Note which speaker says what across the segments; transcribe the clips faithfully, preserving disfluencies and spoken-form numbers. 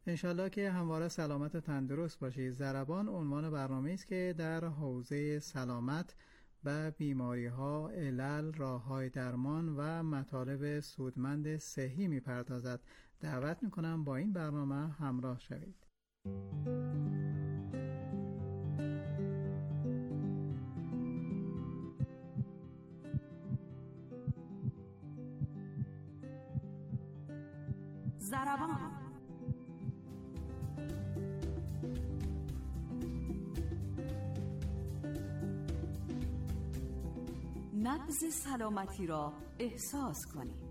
Speaker 1: انشالله که همواره سلامت و تندرست باشید. ضربان عنوان برنامه است که در حوزه سلامت و بیماری ها، علل، راه های درمان و مطالب سودمند صحی می پردازد. دعوت می کنم با این برنامه همراه شوید.
Speaker 2: ضربان نبض سلامتی را احساس کنید.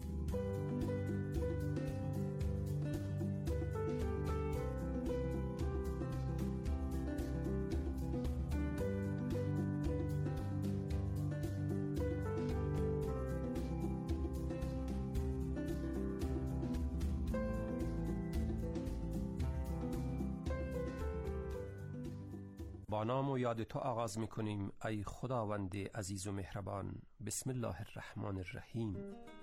Speaker 3: با نام و یاد تو آغاز می کنیم ای خداوند عزیز و مهربان. بسم الله الرحمن الرحیم.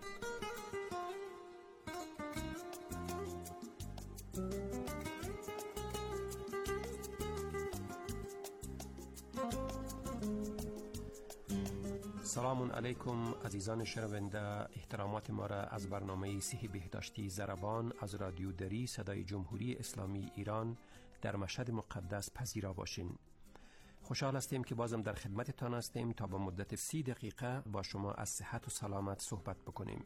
Speaker 3: سلام علیکم عزیزان شنونده. احترامات ما را از برنامه صحی بهداشتی ضربان از رادیو دری صدای جمهوری اسلامی ایران در مشهد مقدس پذیرا باشین. خوشحال هستیم که بازم در خدمتتان هستیم تا با مدت سی دقیقه با شما از صحت و سلامت صحبت بکنیم.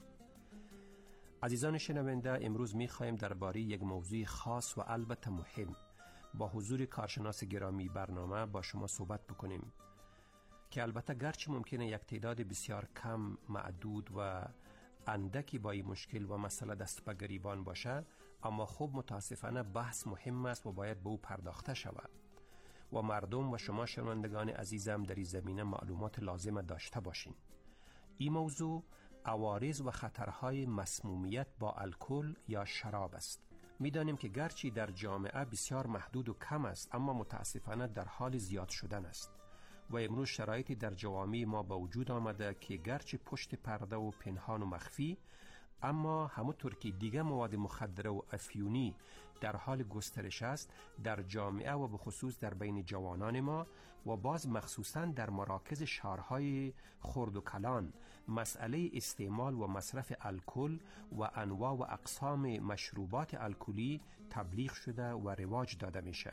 Speaker 3: عزیزان شنونده، امروز می خواهیم درباره یک موضوع خاص و البته مهم با حضور کارشناس گرامی برنامه با شما صحبت بکنیم که البته گرچه ممکنه یک تعداد بسیار کم، معدود و اندکی با این مشکل و مسئله دست به گریبان باشه، اما خوب متاسفانه بحث مهم است و باید به او پرداخته شود و مردم و شما شنوندگان عزیزم در این زمینه معلومات لازم داشته باشین. این موضوع عوارض و خطرهای مسمومیت با الکل یا شراب است. میدانیم که گرچه در جامعه بسیار محدود و کم است، اما متاسفانه در حال زیاد شدن است و امروز شرایطی در جوامع ما با وجود آمده که گرچه پشت پرده و پنهان و مخفی، اما همونطور که دیگه مواد مخدره و افیونی در حال گسترش است در جامعه و به خصوص در بین جوانان ما و باز مخصوصا در مراکز شهرهای خرد و کلان، مسئله استعمال و مصرف الکل و انواع و اقسام مشروبات الکلی تبلیغ شده و رواج داده میشه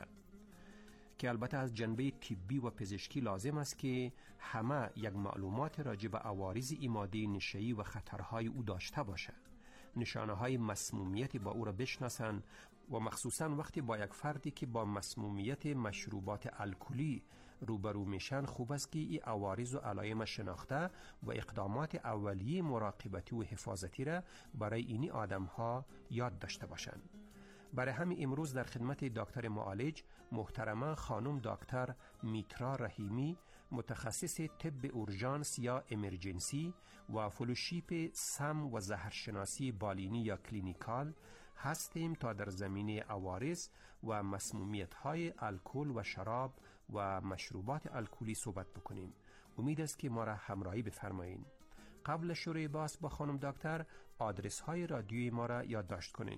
Speaker 3: که البته از جنبه طبی و پزشکی لازم است که همه یک معلومات راجع به عوارض این ماده نشه‌ای و خطرهای او داشته باشه، نشانه های مسمومیت با او را بشناسن و مخصوصا وقتی با یک فردی که با مسمومیت مشروبات الکلی روبرو میشن خوب است که این عوارض و علائم شناخته و اقدامات اولیه مراقبتی و حفاظتی را برای اینی آدم ها یاد داشته باشند. برای همین امروز در خدمت دکتر معالج محترمه خانم دکتر میترا رحیمی، متخصص طب اورژانس یا امرجنسی و فلوشیپ سم و زهرشناسی بالینی یا کلینیکال هستیم تا در زمینه عوارض و مسمومیت های الکل و شراب و مشروبات الکلی صحبت بکنیم. امید است که ما را همراهی بفرمایید. قبل شروع بحث با خانم دکتر آدرس های رادیوی ما را یادداشت کنین: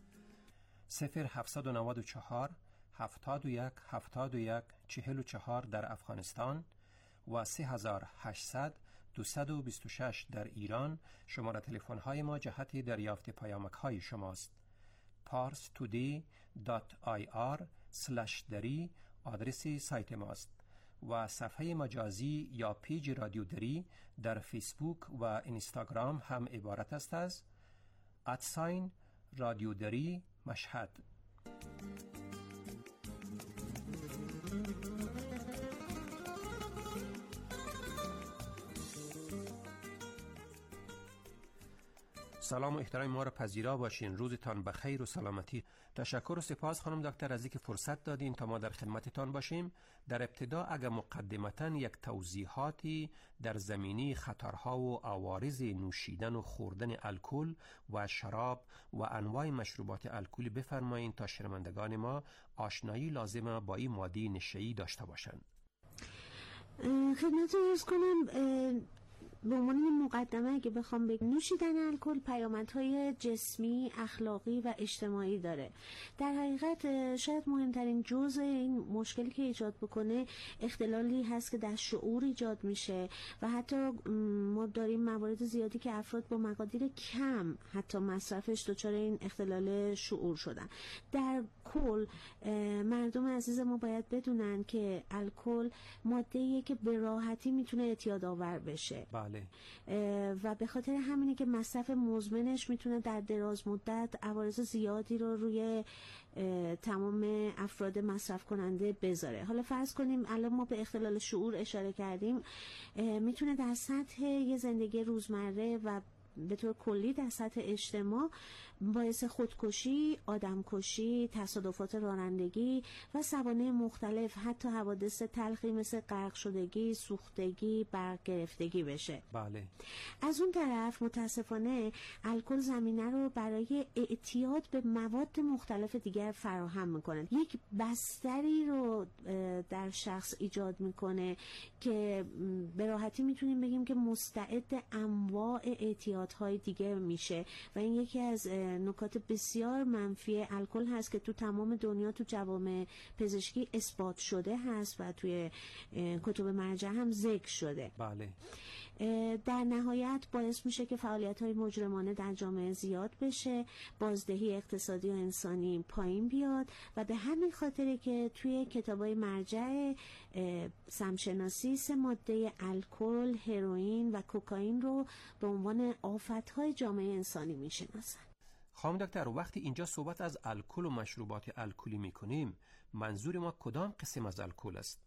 Speaker 3: صفر هفتصد و نود و چهار هفتاد و یک هفتاد و یک چهل و چهار در افغانستان و سه هزار و هشتصد دویست و بیست و شش در ایران. شماره تلفن های ما جهت دریافت پیامک های شماست. پارس تودی دات آی آر سلش دری آدرس سایت ماست و صفحه مجازی یا پیج رادیو دری در فیسبوک و اینستاگرام هم عبارت است از ادساین رادیو دری مشهد. سلام و احترام ما را پذیرا باشین. روزتان بخیر و سلامتی. تشکر و سپاس خانم دکتر از اینکه فرصت دادین تا ما در خدمتتان باشیم. در ابتدا اگر مقدمتاً یک توضیحاتی در زمینه خطرها و عوارض نوشیدن و خوردن الکل و شراب و انواع مشروبات الکلی بفرمایید تا شنوندگان ما آشنایی لازمه با این ماده نشه‌ای داشته باشند.
Speaker 4: خدمتتون عرض کنم به عنوان مقدمه اگه بخوام بگم، نوشیدن الکل پیامدهای جسمی، اخلاقی و اجتماعی داره. در حقیقت شاید مهمترین جزء این مشکلی که ایجاد بکنه اختلالی هست که در شعور ایجاد میشه و حتی ما داریم موارد زیادی که افراد با مقادیر کم حتی مصرفش دچار این اختلال شعور شدن. در کل مردم عزیز ما باید بدونن که الکل ماده‌ایه که به راحتی میتونه اعتیاد آور بشه.
Speaker 3: بله.
Speaker 4: و به خاطر همینه که مصرف مزمنش میتونه در دراز مدت عوارض زیادی رو روی تمام افراد مصرف کننده بذاره. حالا فرض کنیم الان ما به اختلال شعور اشاره کردیم، میتونه در سطح یه زندگی روزمره و به طور کلی در سطح اجتماع باعث خودکشی، آدمکشی، تصادفات رانندگی و سوانح مختلف، حتی حوادث تلخی مثل غرق شدگی، سوختگی، برق گرفتگی بشه.
Speaker 3: بله.
Speaker 4: از اون طرف متاسفانه الکل زمینه رو برای اعتیاد به مواد مختلف دیگر فراهم میکنه. یک بستری رو در شخص ایجاد میکنه که به راحتی میتونیم بگیم که مستعد انواع اعتیادهای دیگه میشه و این یکی از نکات بسیار منفی الکل هست که تو تمام دنیا تو جوامع پزشکی اثبات شده هست و توی کتب مرجع هم ذکر شده.
Speaker 3: بله.
Speaker 4: در نهایت باعث میشه که فعالیت‌های مجرمانه در جامعه زیاد بشه، بازدهی اقتصادی و انسانی پایین بیاد و به همین خاطره که توی کتاب‌های مرجع سمشناسی سه ماده الکل، هروئین و کوکائین رو به عنوان آفت‌های جامعه انسانی میشناسن.
Speaker 3: خانم دکتر، وقتی اینجا صحبت از الکل و مشروبات الکلی میکنیم، منظور ما کدام قسم از الکل است؟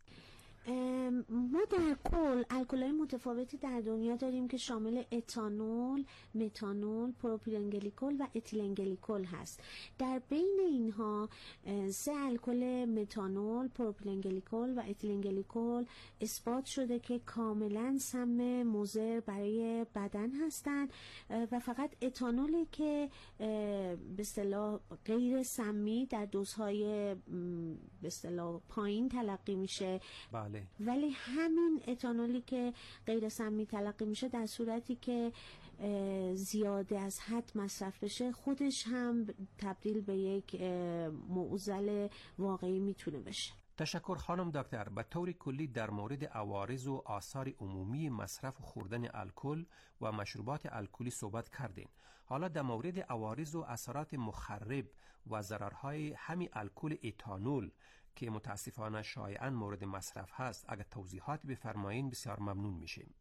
Speaker 4: ما در کل الکل‌های متفاوتی در دنیا داریم که شامل اتانول، متانول، پروپیلنگلیکول و اتیلنگلیکول هست. در بین اینها سه الکل متانول، پروپیلنگلیکول و اتیلنگلیکول اثبات شده که کاملا سم مضر برای بدن هستند و فقط اتانولی که به اصطلاح غیر سمی در دوزهای به اصطلاح پایین تلقی میشه.
Speaker 3: بله.
Speaker 4: ولی همین اتانولی که غیر سمی تلقی میشه در صورتی که زیاده از حد مصرف بشه خودش هم تبدیل به یک معضل واقعی میتونه بشه.
Speaker 3: تشکر خانم دکتر. به طور کلی در مورد عوارض و آثار عمومی مصرف و خوردن الکل و مشروبات الکلی صحبت کردین. حالا در مورد عوارض و اثرات مخرب و ضررهای همین الکل اتانول که متاسفانه شایعاً مورد مصرف هست، اگر توضیحات بفرمایین بسیار ممنون میشیم.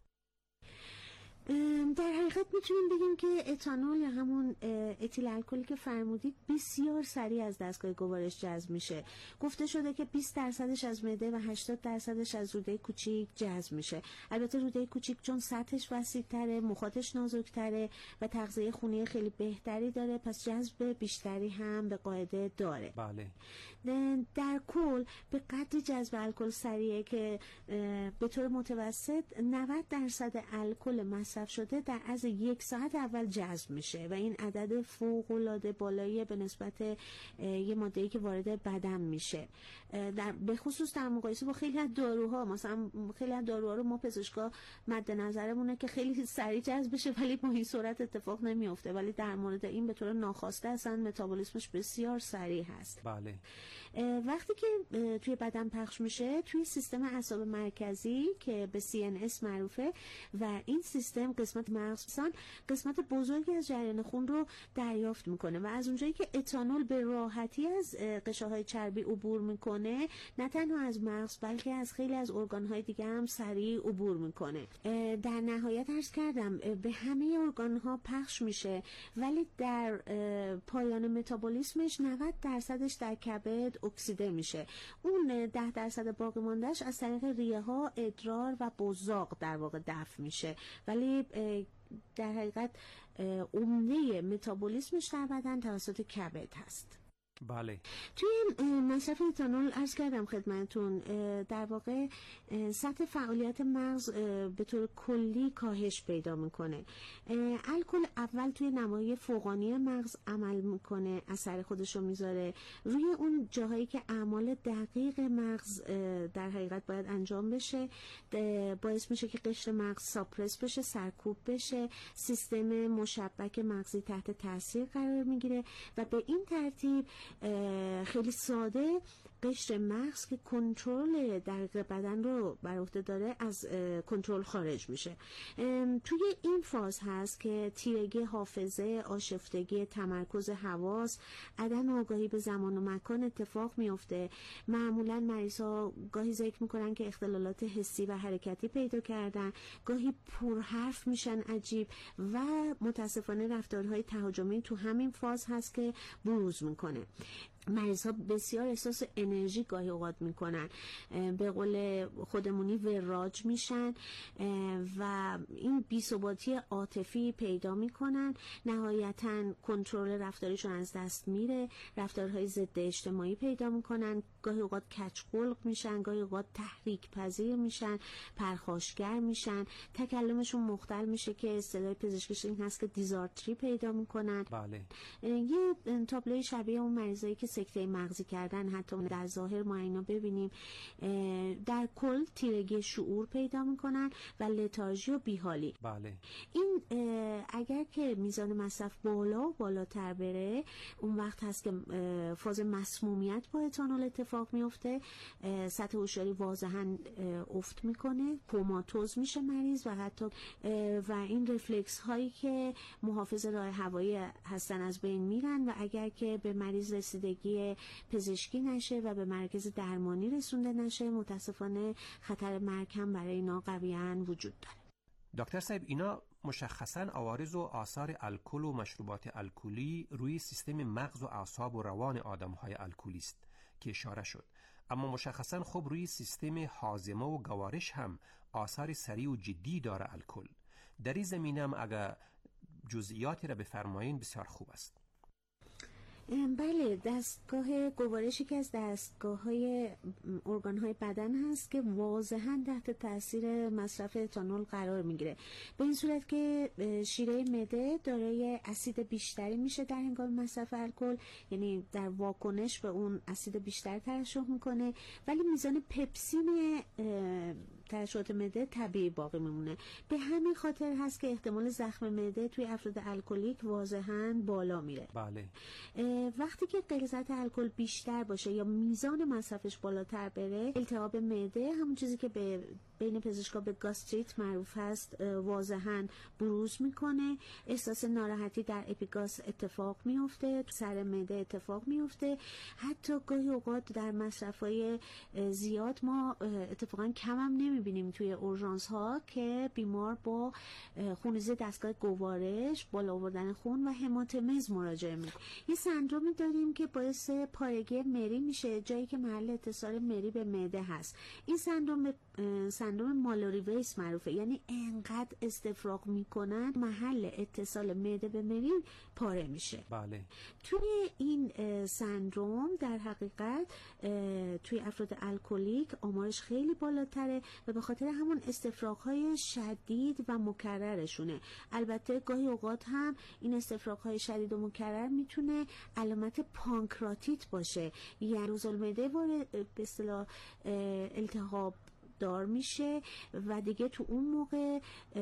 Speaker 4: در حقیقت میتونیم بگیم که اتانول یا همون اتیل الکلی که فرمودید بسیار سریع از دستگاه گوارش جذب میشه. گفته شده که بیست درصدش از معده و هشتاد درصدش از روده کوچیک جذب میشه. البته روده کوچیک چون سطحش وسیع‌تره، مخاطش نازک‌تره و تغذیه خونی خیلی بهتری داره، پس جذب بیشتری هم به قاعده داره.
Speaker 3: بله.
Speaker 4: در کل به قدری جذب الکل سریعه که به طور متوسط نود درصد الکل مصرف شده در از یک ساعت اول جذب میشه و این عدد فوق‌العاده بالایی به نسبت یه ماده‌ای که وارد بدن میشه. در به خصوص در مقایسه با خیلی از داروها، مثلا خیلی از داروها رو ما پزشکا مد نظرمونه که خیلی سریع جذب بشه ولی با این سرعت اتفاق نمیفته، ولی در مورد این به طور ناخواسته اصلا متابولیسمش بسیار سریع هست.
Speaker 3: بله.
Speaker 4: وقتی که توی بدن پخش میشه توی سیستم اعصاب مرکزی که به سی ان اس معروفه و این سیستم قسمت مغزسان قسمت بزرگی از جریان خون رو دریافت میکنه و از اونجایی که اتانول به راحتی از قشاهای چربی عبور میکنه نه تنها از مغز بلکه از خیلی از ارگانهای دیگه هم سریع عبور میکنه. در نهایت عرض کردم به همه ارگانها پخش میشه ولی در پایان متابولیسمش نود درصدش در کبد اکسیده میشه. اون ده درصد باقی ماندهش از طریق ریه ها، ادرار و بزاق در واقع دفع میشه، ولی در حقیقت عمده متابولیسمش در بدن توسط کبد هست.
Speaker 3: بله.
Speaker 4: توی مصرف اتانول عرض کردم خدمتون در واقع سطح فعالیت مغز به طور کلی کاهش پیدا میکنه. الکل اول توی نمای فوقانی مغز عمل میکنه، اثر خودش رو میذاره روی اون جاهایی که اعمال دقیق مغز در حقیقت باید انجام بشه، باعث میشه که قشر مغز ساپرس بشه، سرکوب بشه، سیستم مشبک مغزی تحت تاثیر قرار میگیره و به این ترتیب خیلی ساده قشر مغز که کنترل دقیق بدن رو بر عهده داره از کنترل خارج میشه. توی این فاز هست که تیرگی حافظه، آشفتگی تمرکز حواس، عدم آگاهی به زمان و مکان اتفاق میفته. معمولا مریضا گاهی ذکر میکنن که اختلالات حسی و حرکتی پیدا کردن، گاهی پرحرف میشن عجیب و متاسفانه رفتارهای تهاجمی تو همین فاز هست که بروز میکنه. مریض ها بسیار احساس انرژی گاهی اوقات میکنن، به قول خودمونی وراج میشن و این بی‌ثباتی عاطفی پیدا میکنن. نهایتاً کنترل رفتاریشون از دست میره، رفتارهای ضد اجتماعی پیدا میکنن، گاهی اوقات کچ‌خلق میشن، گاهی اوقات تحریک پذیر میشن، پرخاشگر میشن، تکلمشون مختل میشه که اصطلاح پزشکیش این هست که دیزارتری پیدا میکنن.
Speaker 3: بله.
Speaker 4: یه تابلوی شبیه اون مریضایی که سکته مغزی کردن حتی در ظاهر ما اینا ببینیم. در کل تیرگی شعور پیدا میکنن و لتارژی و بیحالی.
Speaker 3: بله.
Speaker 4: این اگر که میزان مصرف بالا و بالاتر بره، اون وقت هست که فاز مسمومیت با اتانول اتفاق میفته، سطح هوشیاری واضحاً افت میکنه، کوماتوز میشه مریض و حتی و این رفلکس هایی که محافظ راه هوایی هستن از بین میرن و اگر که به مریض رسیدگی پزشکی نشه و به مرکز درمانی رسونده نشه، متاسفانه خطر مرگ هم برای اینا قویاً وجود داره.
Speaker 3: دکتر صاحب، اینا مشخصاً عوارض و آثار الکل و مشروبات الکلی روی سیستم مغز و اعصاب و روان آدم‌های الکلی است که اشاره شد، اما مشخصاً خب روی سیستم هاضمه و گوارش هم آثار سریع و جدی داره الکل. در این زمینه هم اگر جزئیاتی را بفرمایین بسیار خوب است.
Speaker 4: بله، دستگاه گوارشی که از دستگاه‌های ارگان‌های بدن هست که واضحاً تحت تاثیر مصرف اتانول قرار میگیره، به این صورت که شیره معده دارای اسید بیشتری میشه در هنگام مصرف الکل، یعنی در واکنش به اون اسید بیشتر ترشح میکنه، ولی میزان پپسین ترشحات معده طبیعی باقی میمونه. به همین خاطر هست که احتمال زخم معده توی افراد الکلیک واضحاً بالا میره.
Speaker 3: بله.
Speaker 4: وقتی که غلیظت الکل بیشتر باشه یا میزان مصرفش بالاتر بره، التهاب معده، همون چیزی که به بین پزشکا به گاستریت معروف هست، واضحاً بروز میکنه. احساس ناراحتی در اپیگاس اتفاق میفته، سر معده اتفاق میفته. حتی گاهی اوقات در مصرفای زیاد ما اتفاقاً کم هم نمیبینیم توی اورژانس ها که بیمار با خونریزی دستگاه گوارش، بالا آوردن خون و هماتمز مراجعه میکنه. یه سندرومی داریم که باعث پارگی مری میشه، جایی که محل اتصال مری به معده هست. این سندروم به سندروم مالوری ویس معروفه، یعنی انقدر استفراغ میکنن محل اتصال معده به مری پاره میشه.
Speaker 3: بله.
Speaker 4: توی این سندروم در حقیقت توی افراد الکلیک آمارش خیلی بالاتره و به خاطر همون استفراغ‌های شدید و مکررشونه. البته گاهی اوقات هم این استفراغ‌های شدید و مکرر میتونه علامت پانکراتیت باشه، یعنی روزالمعده وارد به اصطلاح التهاب دار میشه و دیگه تو اون موقع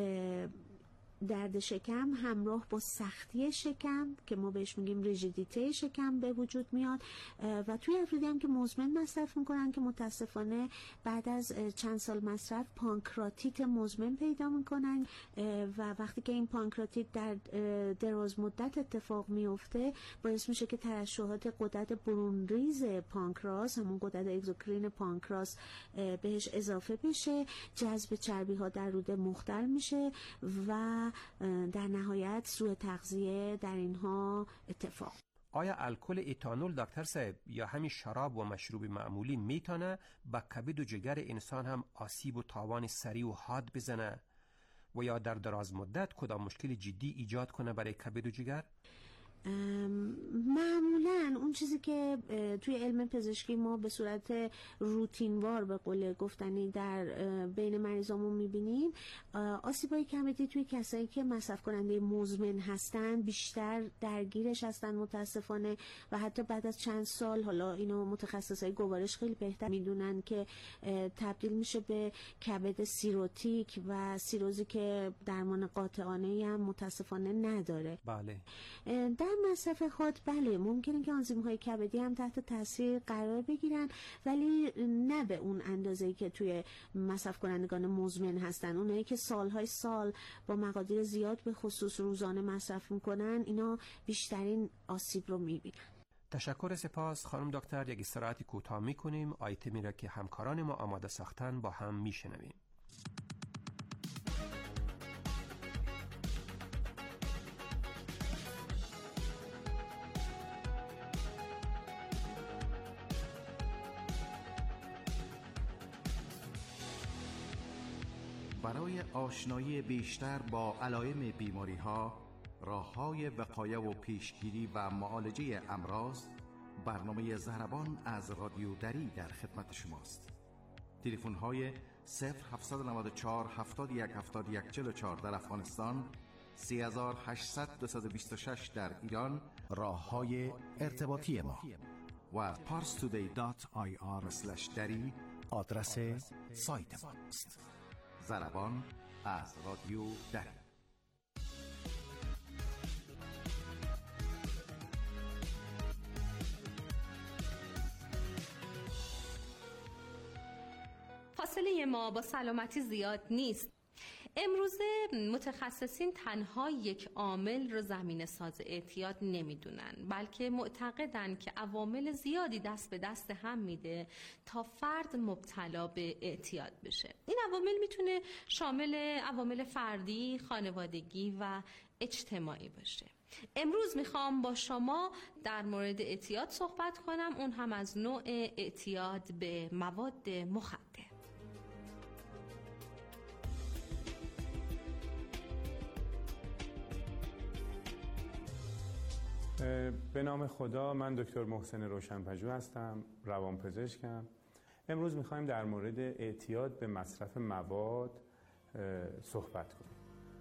Speaker 4: درد شکم همراه با سختی شکم که ما بهش میگیم ریژیدیته شکم به وجود میاد و توی افرادی هم که مزمن مصرف میکنن که متاسفانه بعد از چند سال مصرف پانکراتیت مزمن پیدا میکنن و وقتی که این پانکراتیت در دراز مدت اتفاق میفته باعث میشه که ترشحات غدد برونریز پانکراس، همون غدد اگزوکرین پانکراس بهش اضافه بشه، جذب چربی ها در روده مختل میشه و در نهایت سوء تغذیه در اینها اتفاق.
Speaker 3: آیا الکل اتانول دکتر صاحب یا همین شراب و مشروب معمولی میتونه به کبد و جگر انسان هم آسیب و تاوان سریع و حاد بزنه و یا در دراز مدت کدام مشکل جدی ایجاد کنه برای کبد و جگر؟
Speaker 4: معمولاً اون چیزی که توی علم پزشکی ما به صورت روتینوار به قول گفتنی در بین مریضامون میبینیم، آسیبای کبدی توی کسایی که مصرف کننده مزمن هستن بیشتر درگیرش هستن متاسفانه، و حتی بعد از چند سال، حالا اینو متخصصای گوارش خیلی بهتر میدونن، که تبدیل میشه به کبد سیروتیک و سیروزی که درمان قاطعانه‌ای هم متاسفانه نداره.
Speaker 3: بله.
Speaker 4: در مصرف خود بله ممکنه که آنزیم‌های کبدی هم تحت تاثیر قرار بگیرن، ولی نه به اون اندازه‌ای که توی مصرف کنندگان مزمن هستن. اونایی که سالهای سال با مقادیر زیاد به خصوص روزانه مصرف میکنن، اینا بیشترین آسیب رو میبینن.
Speaker 3: تشکر، سپاس خانم دکتر. یک استراحتی کوتاه میکنیم. آیتمی را که همکاران ما آماده ساختن با هم میشنویم.
Speaker 5: برای آشنایی بیشتر با علائم بیماری‌ها، راه‌های وقایه و پیشگیری و معالجه امراض، برنامه ضربان از رادیو دری در خدمت شماست. تلفن‌های صفر هفت نه چهار هفتاد و یک هفتاد و یک چهل و چهار در افغانستان، سه هشت صفر دو دو شش در ایران، راه‌های ارتباطی ما، و پارس تودی دات آی آر اسلش دری آدرس سایت ما است. ضربان از رادیو دری.
Speaker 6: فاصله ما با سلامتی زیاد نیست. امروزه متخصصین تنها یک عامل رو زمینه ساز اعتیاد نمیدونن، بلکه معتقدن که عوامل زیادی دست به دست هم میده تا فرد مبتلا به اعتیاد بشه. این عوامل میتونه شامل عوامل فردی، خانوادگی و اجتماعی باشه. امروز میخوام با شما در مورد اعتیاد صحبت کنم، اون هم از نوع اعتیاد به مواد مخدر.
Speaker 7: به نام خدا، من دکتر محسن روشن‌پژوه هستم، روانپزشکم. امروز میخوایم در مورد اعتیاد به مصرف مواد صحبت کنیم.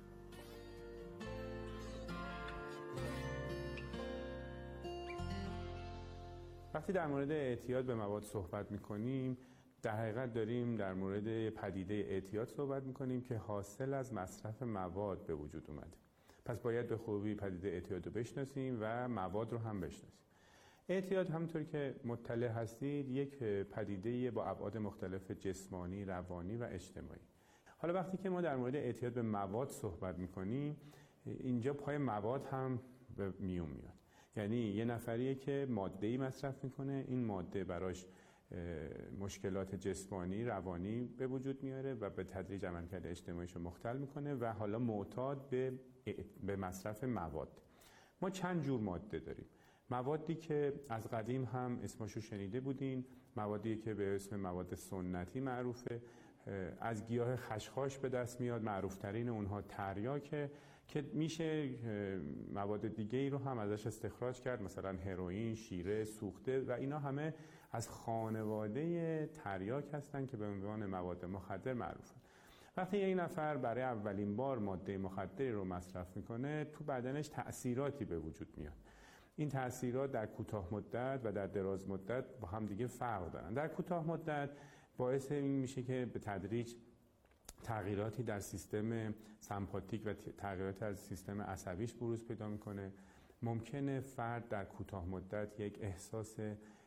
Speaker 7: وقتی در مورد اعتیاد به مواد صحبت میکنیم، در حقیقت داریم در مورد پدیده اعتیاد صحبت میکنیم که حاصل از مصرف مواد به وجود اومده. پس باید به خوبی پدیده اعتیاد رو بشناسیم و مواد رو هم بشناسیم. اعتیاد همونطور که مطلع هستید یک پدیده با ابعاد مختلف جسمانی، روانی و اجتماعی. حالا وقتی که ما در مورد اعتیاد به مواد صحبت میکنیم، اینجا پای مواد هم به میون میاد. یعنی یه نفریه که ماده‌ای مصرف میکنه، این ماده براش مشکلات جسمانی، روانی به وجود میاره و به تدریج عملکرد اجتماعیش رو مختل میکنه و حالا معتاد به به مصرف مواد. ما چند جور ماده داریم. موادی که از قدیم هم اسمشو شنیده بودین، موادی که به اسم مواد سنتی معروفه، از گیاه خشخاش به دست میاد، معروفترین اونها تریاکه که میشه مواد دیگه ای رو هم ازش استخراج کرد، مثلا هروئین، شیره، سوخته و اینا همه از خانواده تریاک هستن که به عنوان مواد مخدر معروفن. وقتی یک نفر برای اولین بار ماده مخدری رو مصرف میکنه، تو بدنش تأثیراتی به وجود میاد. این تأثیرات در کوتاه مدت و در دراز مدت با هم دیگه فرق دارن. در کوتاه مدت باعث این میشه که به تدریج تغییراتی در سیستم سمپاتیک و تغییراتی از سیستم عصبیش بروز پیدا میکنه. ممکنه فرد در کوتاه مدت یک احساس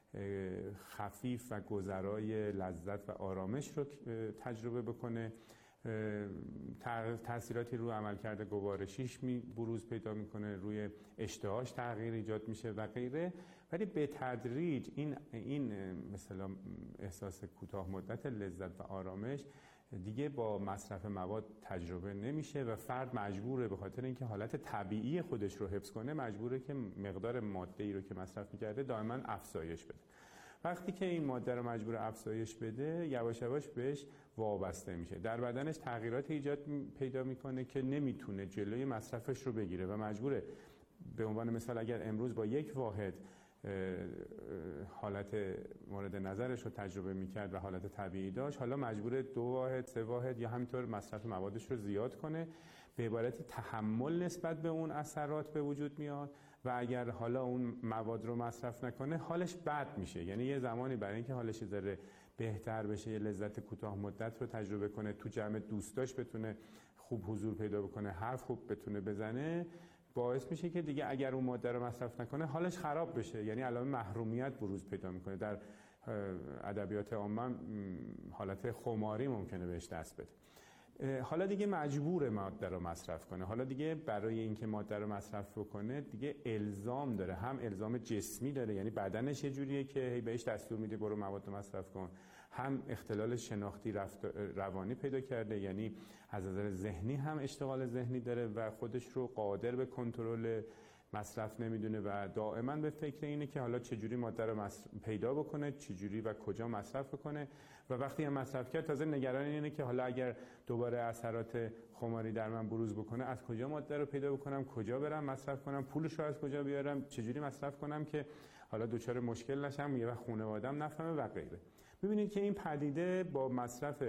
Speaker 7: خفیف و گذرای لذت و آرامش رو تجربه بکنه. تأثیراتی روی عملکرد گوارشیش می بروز پیدا میکنه، روی اشتهاش تغییر ایجاد میشه و غیره. ولی به تدریج این این مثلا احساس کوتاه مدت لذت و آرامش دیگه با مصرف مواد تجربه نمیشه و فرد مجبوره به خاطر اینکه حالت طبیعی خودش رو حفظ کنه، مجبوره که مقدار ماده‌ای رو که مصرف می‌کرده دائما افزایش بده. وقتی که این ماده رو مجبور افزایش بده، یواش یواش بهش وابسته میشه، در بدنش تغییرات ایجاد پیدا میکنه که نمیتونه جلوی مصرفش رو بگیره و مجبوره به عنوان مثال اگر امروز با یک واحد حالت مورد نظرش رو تجربه میکرد و حالت طبیعی داشت، حالا مجبور دو واحد، سه واحد یا همینطور مصرف موادش رو زیاد کنه. به عبارت تحمل نسبت به اون اثرات به وجود میاد و اگر حالا اون مواد رو مصرف نکنه حالش بد میشه. یعنی یه زمانی برای اینکه حالش ذره بهتر بشه، یه لذت کوتاه مدت رو تجربه کنه، تو جمع دوستاش بتونه خوب حضور پیدا بکنه، حرف خوب بتونه بزنه، باعث میشه که دیگه اگر اون ماده رو مصرف نکنه حالش خراب بشه. یعنی علائم محرومیت بروز پیدا میکنه. در ادبیات عامه حالت خماری ممکنه بهش دست بده. حالا دیگه مجبور ماده رو مصرف کنه. حالا دیگه برای اینکه ماده رو مصرف بکنه دیگه الزام داره، هم الزام جسمی داره، یعنی بدنش یه جوریه که هی بهش دستور میده برو مواد رو مصرف کن، هم اختلال شناختی روانی پیدا کرده، یعنی از نظر ذهنی هم اشتغال ذهنی داره و خودش رو قادر به کنترل مصرف نمیدونه و دائما به فکر اینه که حالا چجوری ماده رو پیدا بکنه، چجوری و کجا مصرف بکنه و وقتی هم مصرف کرد تازه نگران اینه که حالا اگر دوباره اثرات خماری در من بروز بکنه از کجا ماده رو پیدا بکنم، کجا برم مصرف کنم، پولش رو از کجا بیارم، چجوری مصرف کنم که حالا دچار مشکل نشم، یه وقت خانواده‌ام نفهمه و غیره. ببینید که این پدیده با مصرف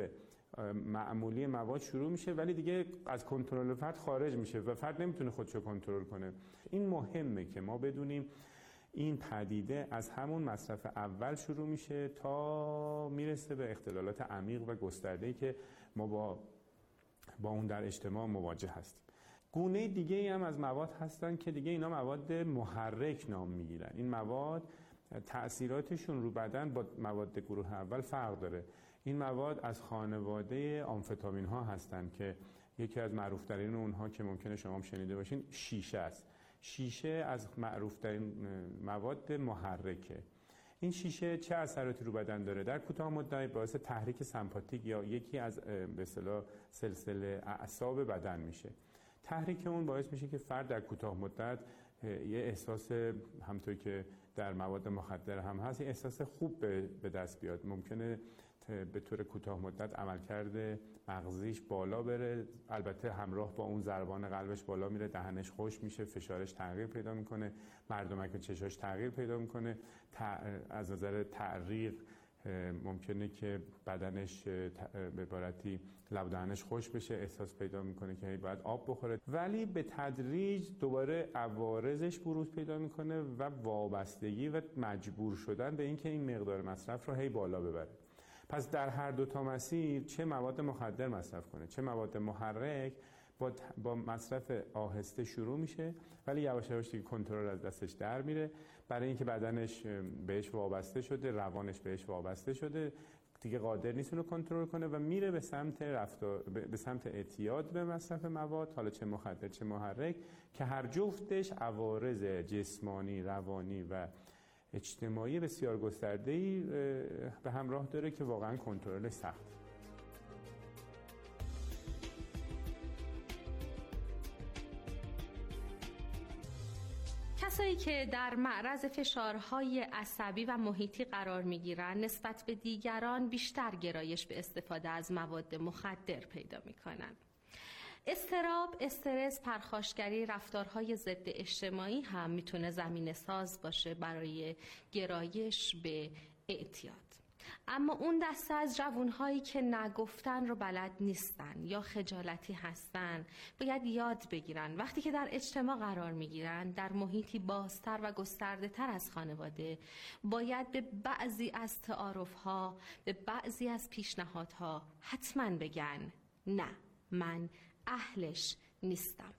Speaker 7: معمولی مواد شروع میشه ولی دیگه از کنترل فرد خارج میشه و فرد نمیتونه خودشو کنترل کنه. این مهمه که ما بدونیم این پدیده از همون مصرف اول شروع میشه تا میرسه به اختلالات عمیق و گسترده‌ای که ما با با اون در اجتماع مواجه هستیم. گونه دیگه ای هم از مواد هستن که دیگه اینا مواد محرک نام میگیرن. این مواد تأثیراتشون رو بدن با مواد گروه اول فرق داره. این مواد از خانواده آمفتامین ها هستند که یکی از معروف ترین اونها که ممکنه شما هم شنیده باشین شیشه است. شیشه از معروف ترین مواد محرکه. این شیشه چه اثراتی رو بدن داره؟ در کوتاه مدت باعث تحریک سمپاتیک یا یکی از به اصطلاح سلسله اعصاب بدن میشه. تحریک اون باعث میشه که فرد در کوتاه مدت یه احساس، همونطور که در مواد مخدر هم هست، یه احساس خوب به دست بیاد. ممکنه به طور کوتاه مدت عملکرد مغزیش بالا بره، البته همراه با اون ضربان قلبش بالا میره، دهنش خوش میشه، فشارش تغییر پیدا میکنه، مردمک چشاش تغییر پیدا میکنه، از نظر تعریق ممکنه که بدنش به عبارتی لب و دهنش خوش بشه، احساس پیدا میکنه که باید آب بخوره، ولی به تدریج دوباره عوارضش بروز پیدا میکنه و وابستگی و مجبور شدن به اینکه این مقدار مصرف رو هی بالا ببره. پس در هر دو تا مسیر، چه مواد مخدر مصرف کنه چه مواد محرک، با با مصرف آهسته شروع میشه ولی یواش یواش دیگه کنترل از دستش در میره، برای اینکه بدنش بهش وابسته شده، روانش بهش وابسته شده، دیگه قادر نیست اونو کنترل کنه و میره به سمت رفتار به سمت اعتیاد به مصرف مواد، حالا چه مخدر چه محرک، که هر جفتش عوارض جسمانی، روانی و اجتماعی بسیار گسترده‌ای به همراه داره که واقعا کنترلش سخته.
Speaker 6: کسایی که در معرض فشارهای عصبی و محیطی قرار میگیرن نسبت به دیگران بیشتر گرایش به استفاده از مواد مخدر پیدا میکنن. اضطراب، استرس، پرخاشگری، رفتارهای ضد اجتماعی هم میتونه زمینه ساز باشه برای گرایش به اعتیاد. اما اون دسته از جوانهایی که نگفتن رو بلد نیستن یا خجالتی هستن باید یاد بگیرن وقتی که در اجتماع قرار میگیرن، در محیطی بازتر و گسترده تر از خانواده، باید به بعضی از تعارفها، به بعضی از پیشنهادها حتما بگن نه، من اهلش نیستم.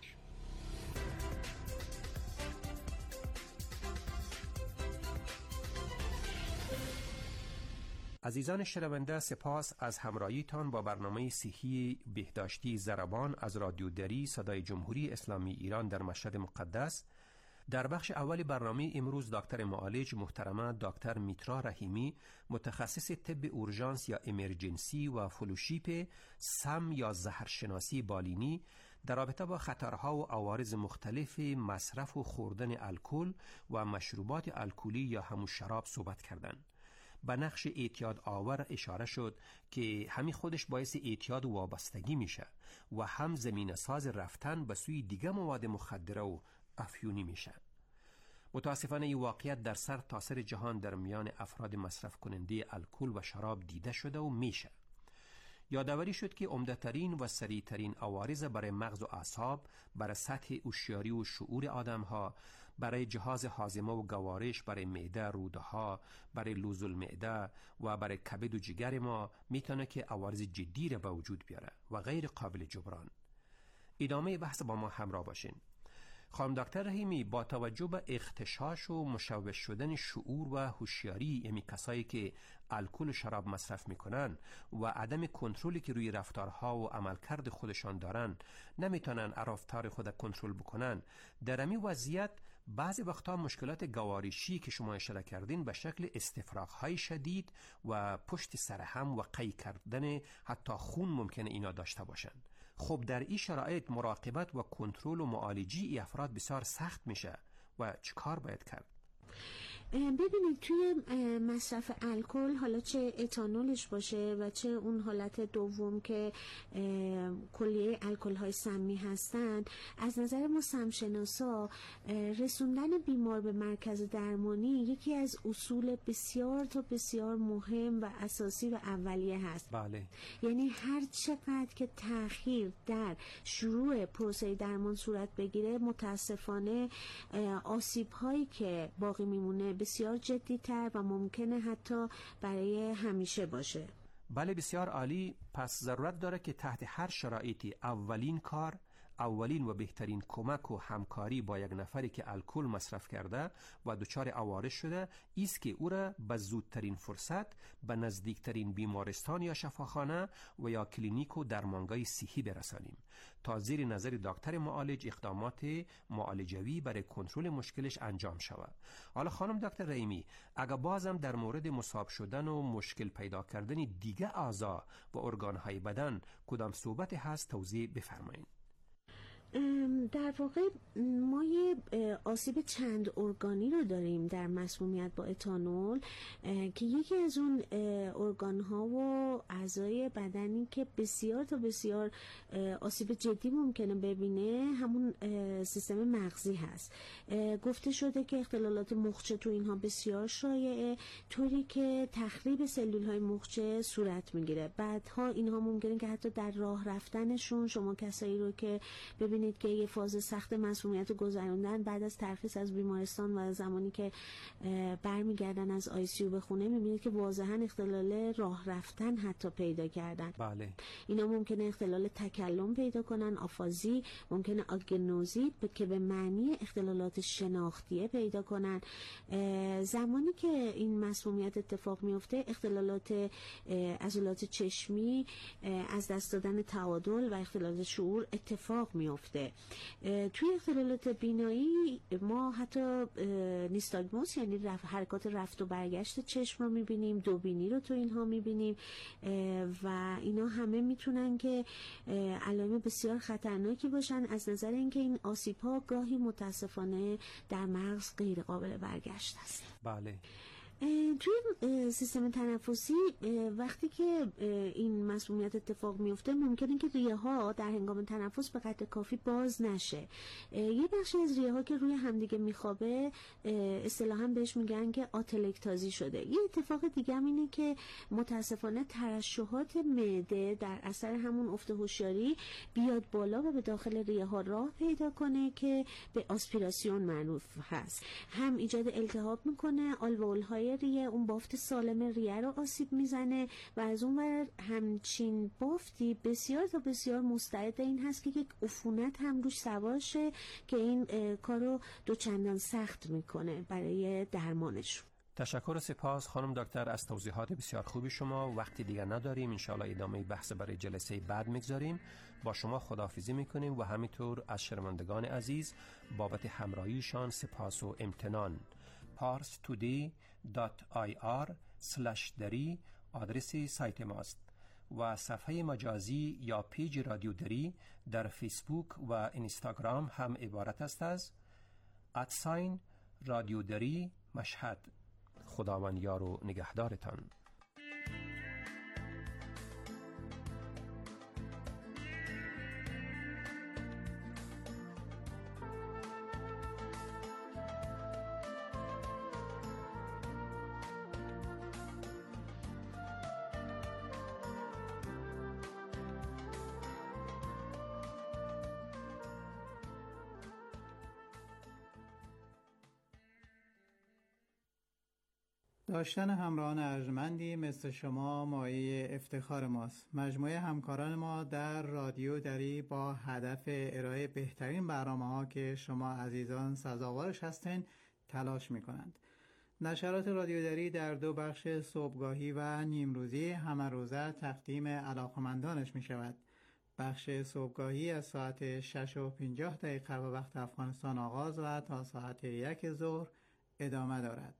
Speaker 3: عزیزان شنونده، سپاس از همراهیتان با برنامه صحی بهداشتی ضربان از رادیو دری صدای جمهوری اسلامی ایران در مشهد مقدس. در بخش اول برنامه امروز دکتر معالج محترمه دکتر میترا رحیمی، متخصص طب اورژانس یا امرجنسی و فلوشیپ سم یا زهرشناسی بالینی، در رابطه با خطرها و عوارض مختلف مصرف و خوردن الکل و مشروبات الکلی یا همون شراب صحبت کردند. به نقش اعتیاد آور اشاره شد که همین خودش باعث اعتیاد و وابستگی میشه و هم زمینه ساز رفتن به سوی دیگه مواد مخدره و افیونی میشه. متاسفانه این واقعیت در سر تاسر جهان در میان افراد مصرف کننده الکل و شراب دیده شده و میشه. یادآوری شد که عمده‌ترین و سریع‌ترین عوارض برای مغز و اعصاب، برای سطح هوشیاری و شعور آدم‌ها، برای جهاز هاضمه و گوارش، برای معده، روده‌ها، برای لوز المعده و برای کبد و جگر ما میتونه که عوارض جدی را به وجود بیاره و غیر قابل جبران. ادامه بحث با ما همراه باشین. خانم دکتر رحیمی، با توجه به اغتشاش و مشوش شدن شعور و هوشیاری یعنی کسایی که الکل و شراب مصرف میکنن و عدم کنترلی که روی رفتارها و عملکرد خودشان دارن، نمیتونن رفتار خود کنترل بکنن، در این وضعیت بعضی وقتا مشکلات گوارشی که شما اشاره کردین به شکل استفراغ‌های شدید و پشت سر هم و قی کردن حتی خون ممکنه اینا داشته باشن. خب در این شرایط مراقبت و کنترل و معالجه ای افراد بسیار سخت میشه و چیکار باید کرد؟
Speaker 4: ببینید توی مصرف الکل، حالا چه اتانولش باشه و چه اون حالت دوم که کلیه الکل های سمی هستن، از نظر ما سمشناسا رسوندن بیمار به مرکز درمانی یکی از اصول بسیار تا بسیار مهم و اساسی و اولیه هست.
Speaker 3: بله.
Speaker 4: یعنی هر چقدر که تأخیر در شروع پروسه درمان صورت بگیره، متاسفانه آسیب هایی که باقی میمونه بسیار جدی‌تر و ممکنه حتی برای همیشه باشه.
Speaker 3: بله، بسیار عالی. پس ضرورت داره که تحت هر شرایطی اولین کار، اولین و بهترین کمک و همکاری با یک نفری که الکل مصرف کرده و دچار عوارض شده است که او را به زودترین فرصت به نزدیکترین بیمارستان یا شفاخانه و یا کلینیک و درمانگاه صحی برسانیم تا زیر نظر دکتر معالج اقدامات معالجوی برای کنترل مشکلش انجام شود. حالا خانم دکتر رحیمی، اگر بازم در مورد مصاب شدن و مشکل پیدا کردن دیگه اعضا و ارگان‌های بدن کدام صحبت هست توضیح بفرمایید.
Speaker 4: در واقع ما یه آسیب چند ارگانی رو داریم در مسمومیت با اتانول که یکی از اون ارگان‌ها و اعضای بدنی که بسیار تا بسیار آسیب جدی ممکنه ببینه همون سیستم مغزی هست. گفته شده که اختلالات مخچه تو اینها بسیار شایعه، طوری که تخریب سلول‌های مخچه صورت میگیره. بعدها اینها ممکنه که حتی در راه رفتنشون، شما کسایی رو که ببینید که یه فاز سخت مسمومیت رو گذروندن، بعد از ترخیص از بیمارستان و زمانی که برمیگردن از آی سی یو به خونه، میبینید که واضحا اختلال راه رفتن حتی پیدا کردن.
Speaker 3: بله.
Speaker 4: اینا ممکنه اختلال تکلم پیدا کنن، آفازی، ممکنه آگنوزی که به معنی اختلالات شناختیه پیدا کنن. زمانی که این مسمومیت اتفاق میفته، اختلالات عضلات چشمی، از دست دادن تعادل و اختلالات شعور اتفاق میفته. توی اختلالات بینایی ما حتی نیستاگموس یعنی رف... حرکات رفت و برگشت چشم رو میبینیم، دوبینی رو تو اینها میبینیم و اینا همه میتونن که علائم بسیار خطرناکی باشن از نظر اینکه این آسیب ها گاهی متاسفانه در مغز غیر قابل برگشت است.
Speaker 3: بله.
Speaker 4: توی سیستم تنفسی وقتی که این مسمومیت اتفاق میفته، ممکنه که ریه ها در هنگام تنفس به قدر کافی باز نشه. یه بخشی از ریه ها که روی همدیگه میخوابه اصطلاحاً بهش میگن که آتلکتازی شده. یه اتفاق دیگه هم اینه که متاسفانه ترشحات معده در اثر همون افت هوشیاری بیاد بالا و به داخل ریه ها راه پیدا کنه که به آسپیراسیون معروف هست. هم ایجاد التهاب میکنه، آلوئول های ریه، اون بافت سالم ریه رو آسیب میزنه و از اون ور همچین بافتی بسیار تا بسیار مستعد این هست که یک عفونت هم روش سوار شه که این کارو دوچندان سخت میکنه برای درمانش.
Speaker 3: تشکر و سپاس خانم دکتر از توضیحات بسیار خوبی شما. وقتی دیگر نداریم، انشاءالله ادامه بحث برای جلسه بعد میگذاریم. با شما خداحافظی میکنیم و همینطور از شنوندگان عزیز بابت همراهیشان سپاس و امتنان. پارس تودی دات آی آر سلش دری آدرس سایت ماست و صفحه مجازی یا پیج رادیو دری در فیسبوک و اینستاگرام هم عبارت است از ادساین رادیو دری مشهد. خداوند یار و نگهدارتان.
Speaker 1: داشتن همراهان ارجمندی مثل شما مایه افتخار ماست. مجموعه همکاران ما در رادیو دری با هدف ارائه بهترین برنامه‌ها که شما عزیزان سزاوارش هستین تلاش می‌کنند. نشرات رادیو دری در دو بخش صبحگاهی و نیمروزی همه روزه تقدیم علاقمندانش می‌شود. بخش صبحگاهی از ساعت شش و پنجاه دقیقه به وقت افغانستان آغاز و تا ساعت یک ظهر ادامه دارد.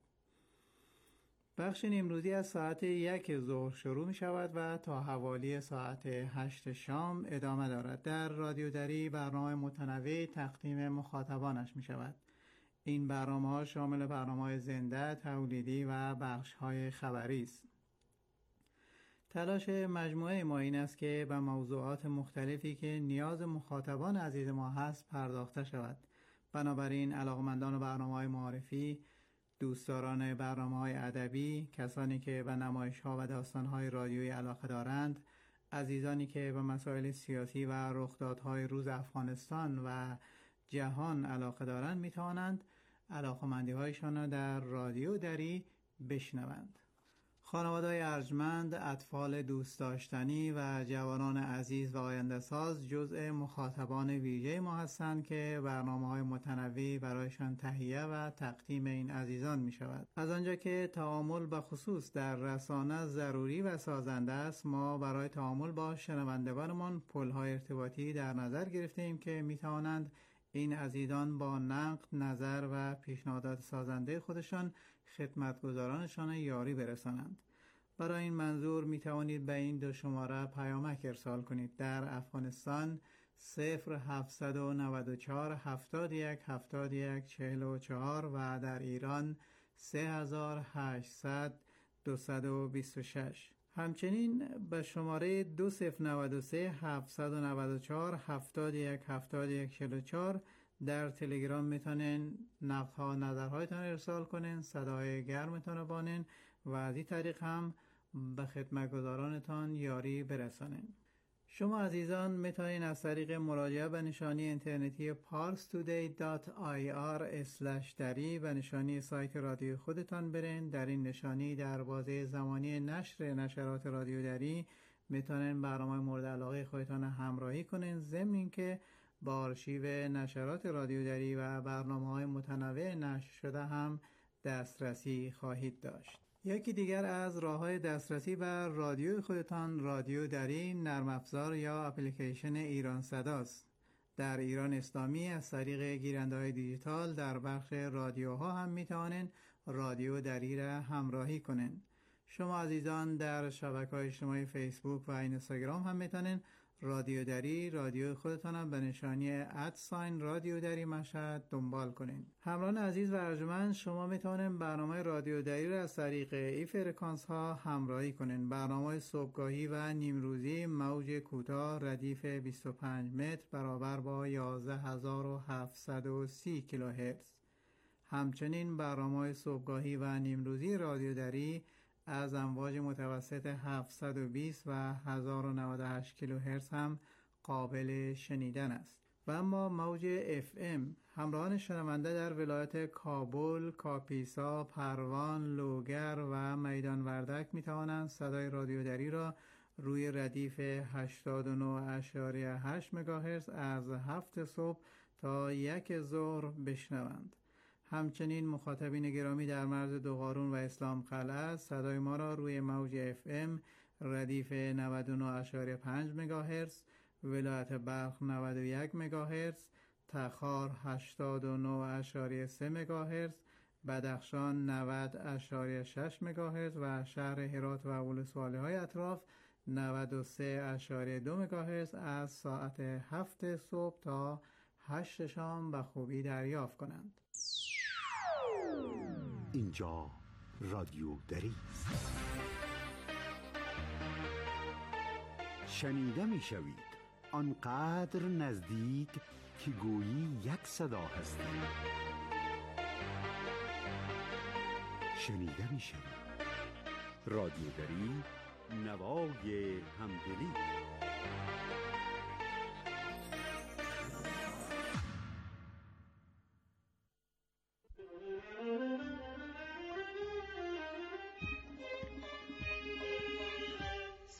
Speaker 1: بخش نیمروزی از ساعت یک ظهر شروع می شود و تا حوالی ساعت هشت شام ادامه دارد. در رادیو دری برنامه متنوع تقدیم مخاطبانش می شود. این برنامه ها شامل برنامه های زنده، تولیدی و بخش های خبری است. تلاش مجموعه ما این است که به موضوعات مختلفی که نیاز مخاطبان عزیز ما هست پرداخته شود. بنابراین علاقمندان برنامه‌های معرفی، دوستداران برنامه‌های ادبی، کسانی که به نمایش‌ها و داستان‌های رادیویی علاقه دارند، عزیزانی که به مسائل سیاسی و رخدادهای روز افغانستان و جهان علاقه دارند می‌توانند علاقه‌مندی‌هایشان را در رادیو دری بشنوند. خانواده‌های ارجمند، اطفال دوست داشتنی و جوانان عزیز و آینده ساز جزء مخاطبان ویژه ما هستند که برنامه‌های متنوعی برایشان تهیه و تقدیم این عزیزان می شود. از آنجا که تعامل به خصوص در رسانه ضروری و سازنده است، ما برای تعامل با شنوندگانمان پل‌های ارتباطی در نظر گرفتیم که می توانند این عزیزان با نقد، نظر و پیشنهادات سازنده خودشان خدمتگزارانشان یاری برسانند. برای این منظور می توانید به این دو شماره پیامک ارسال کنید. در افغانستان صفر هفتصد و نود و چهار هفتاد و یک هفتاد و یک چهل و چهار و در ایران سه هزار و هشتصد دویست و بیست و شش. همچنین به شماره دو صفر نود و سه هفتصد و نود و چهار هفتاد و یک هفتاد و یک چهل و چهار در تلگرام میتونین نقدها نظرهایتان ارسال کنین، صدای گرمتان بانین و از این طریق هم به خدمتگزارانتان یاری برسانین. شما عزیزان میتونین از طریق مراجعه به نشانی اینترنتی پارس تودی دات آی آر اسلش دری و نشانی سایت رادیو خودتان برین. در این نشانی در بازه زمانی نشر نشرات رادیو دری میتونین برنامه مورد علاقه خودتان همراهی کنین، ضمن اینکه با آرشیو نشرات رادیو دری و برنامه‌های متنوع نشر شده هم دسترسی خواهید داشت. یکی دیگر از راه‌های دسترسی بر رادیو خودتان رادیو دری نرم افزار یا اپلیکیشن ایران صداست. در ایران اسلامی از طریق گیرنده‌های دیجیتال در بخش رادیوها هم می‌توانید رادیو دری را همراهی کنین. شما عزیزان در شبکه‌های اجتماعی فیسبوک و اینستاگرام هم می‌تونید رادیو دری رادیو خودتان هم به نشانی ادساین رادیو دری مشهد دنبال کنین. همراهان عزیز و ارجمند، شما میتونید برنامه رادیو دری را از طریق ای فرکانس ها همراهی کنین. برنامه صبحگاهی و نیمروزی موج کوتاه ردیف بیست و پنج متر برابر با یازده هزار و هفتصد و سی کیلوهرتز. همچنین برنامه صبحگاهی و نیمروزی رادیو دری از امواج متوسط هفتصد و بیست و هزار و نود و هشت کیلوهرتز هم قابل شنیدن است. و اما موج اف ام همراهان شنونده در ولایت کابل، کاپیسا، پروان، لوگر و میدان وردک می توانند صدای رادیو دری را روی ردیف هشتاد و نه و هشت مگاهرتز از هفت صبح تا یک ظهر بشنوند. همچنین مخاطبین گرامی در مرز دوقارون و اسلام قلعه صدای ما را روی موج اف ام ردیف نود و نه و پنج مگاهرتز، ولایت بلخ نود و یک مگاهرتز، تخار هشتاد و نه و سه مگاهرتز، بدخشان نود و شش مگاهرتز و شهر هرات و ولسوالی های اطراف نود و سه و دو مگاهرتز از ساعت هفت صبح تا هشت شام به خوبی دریافت کنند.
Speaker 5: اینجا رادیو دری است. شنیده می شوید آنقدر نزدیک که گویی یک صدا هستید. شنیده می شوید رادیو دری، نوای همدلی.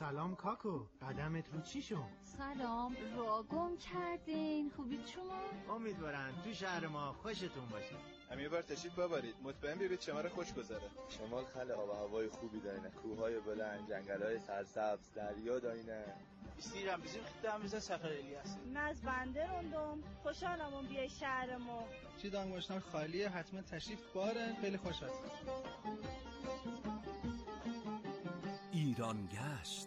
Speaker 8: سلام کاکو، قدمت رو چی شد؟
Speaker 9: سلام، راه گم کردین. خوبید شما؟
Speaker 8: امیدوارم تو شهر ما خوشتون باشه.
Speaker 10: هم یه بار تشریف ببرید، مطمئن بیرید شمال خوش گذره. شمال خل آب و هوای خوبی دارینه، کوههای بلند، جنگل‌های سرسبز، دریا دارینه.
Speaker 11: بیستیرم بزیم خیلی میزن سفر الیاس.
Speaker 12: ناز بنده روندم، خوشحالم اون بیای شهر ما.
Speaker 13: چی دانگوشتان خالیه، حتما تشریف بارن، خیلی خوش هستم.
Speaker 5: ایران گشت.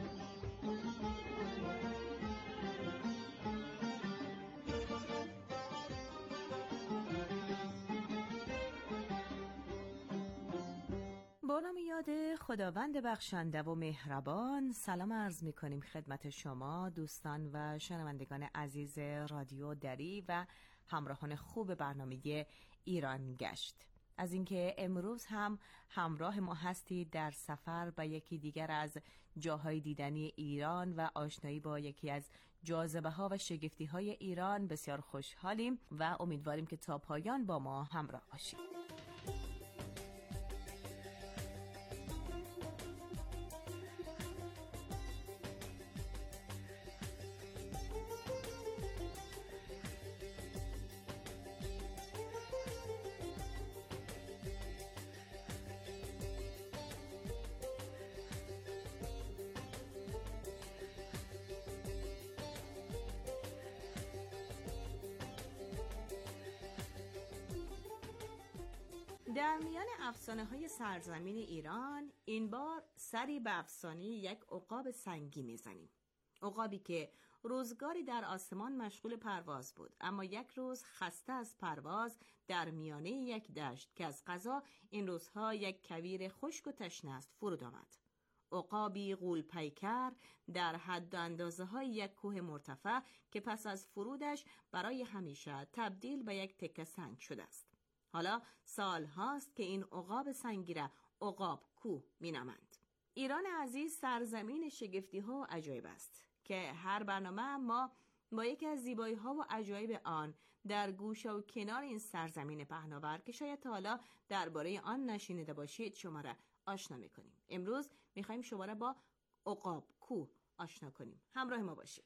Speaker 14: با نام یاد خداوند بخشنده و مهربان، سلام عرض می کنیم خدمت شما دوستان و شنوندگان عزیز رادیو دری و همراهان خوب برنامه ایران گشت. از اینکه امروز هم همراه ما هستید در سفر به یکی دیگر از جاهای دیدنی ایران و آشنایی با یکی از جاذبه ها و شگفتی های ایران بسیار خوشحالیم و امیدواریم که تا پایان با ما همراه باشید. در میان افسانه‌های سرزمین ایران این بار سری به افسانه یک عقاب سنگی میزنیم. عقابی که روزگاری در آسمان مشغول پرواز بود، اما یک روز خسته از پرواز در میانه یک دشت که از قضا این روزها یک کویر خشک و تشنه است فرود آمد. عقابی غول پیکر در حد و اندازه های یک کوه مرتفع که پس از فرودش برای همیشه تبدیل به یک تکه سنگ شده است. حالا سال هاست که این عقاب سنگی را عقاب کوه می نامند. ایران عزیز سرزمین شگفتی ها و عجایب است که هر برنامه ما با یکی از زیبایی ها و عجایب آن در گوشه و کنار این سرزمین پهناور که شاید تا حالا درباره آن نشنیده باشید شما را آشنا می کنیم. امروز می خواهیم شما را با عقاب کوه آشنا کنیم. همراه ما باشید.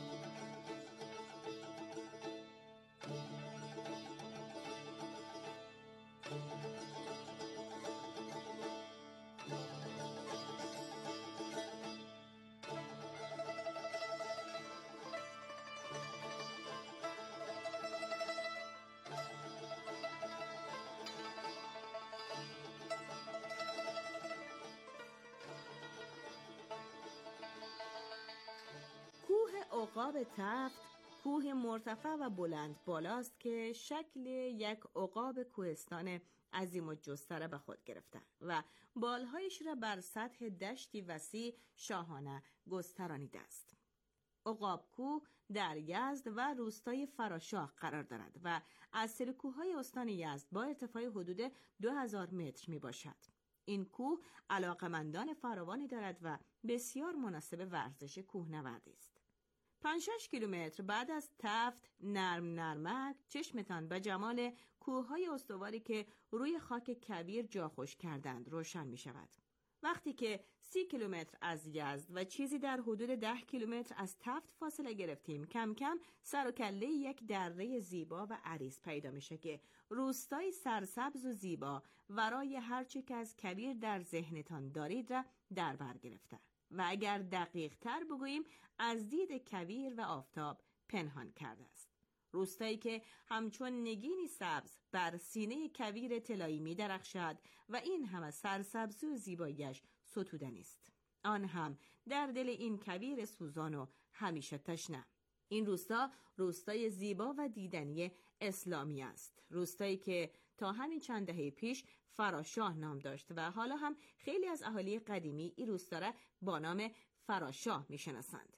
Speaker 14: عقاب تفت کوه مرتفع و بلند بالاست که شکل یک عقاب کوهستان عظیم و جستره به خود گرفته و بالهایش را بر سطح دشتی وسیع شاهانه گسترانیده است. عقاب کوه در یزد و روستای فراشاه قرار دارد و از سرکوهای استان یزد با ارتفاع حدود دو هزار متر می باشد. این کوه علاقمندان فراوانی دارد و بسیار مناسب ورزش کوهنوردی است. پنج شش کیلومتر بعد از تفت نرم نرمک چشمتان به جمال کوههای استواری که روی خاک کویر جا خوش کردند روشن می شود. وقتی که سی کیلومتر از یزد و چیزی در حدود ده کیلومتر از تفت فاصله گرفتیم کم کم سر و کله یک دره زیبا و عریض پیدا میشه که روستای سرسبز و زیبا ورای هرچی که از کویر در ذهنتان دارید را در بر گرفته و اگر دقیق تر بگوییم از دید کویر و آفتاب پنهان کرده است. روستایی که همچون نگینی سبز بر سینه کویر طلایی می درخشد و این هم از سرسبزی و زیباییش ستودنی است. آن هم در دل این کویر سوزان و همیشه تشنه. این روستا روستای زیبا و دیدنی اسلامی است. روستایی که تا همین چند دهه پیش فراشاه نام داشت و حالا هم خیلی از اهالی قدیمی این روستا را با نام فراشاه می شناسند.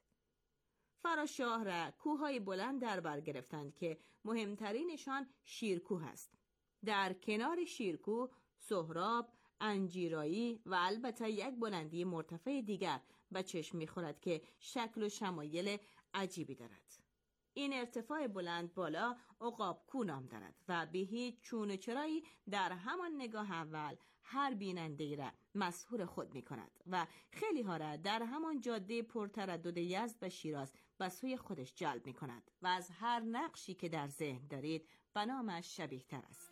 Speaker 14: فراشاه را کوههای بلند در بر گرفتند که مهمترینشان شیرکوه است. در کنار شیرکوه سهراب، انجیرایی و البته یک بلندی مرتفع دیگر به چشم می‌خورد که شکل و شمایل عجیبی دارد. این ارتفاع بلند بالا عقاب کوه نام دارد و به هیچ چون و چرایی در همان نگاه اول هر بیننده‌ای را مسحور خود می کند و خیلی ها را در همان جاده پرتردد یزد و شیراز به سوی خودش جلب می کند و از هر نقشی که در ذهن دارید به نامش شبیه تر است.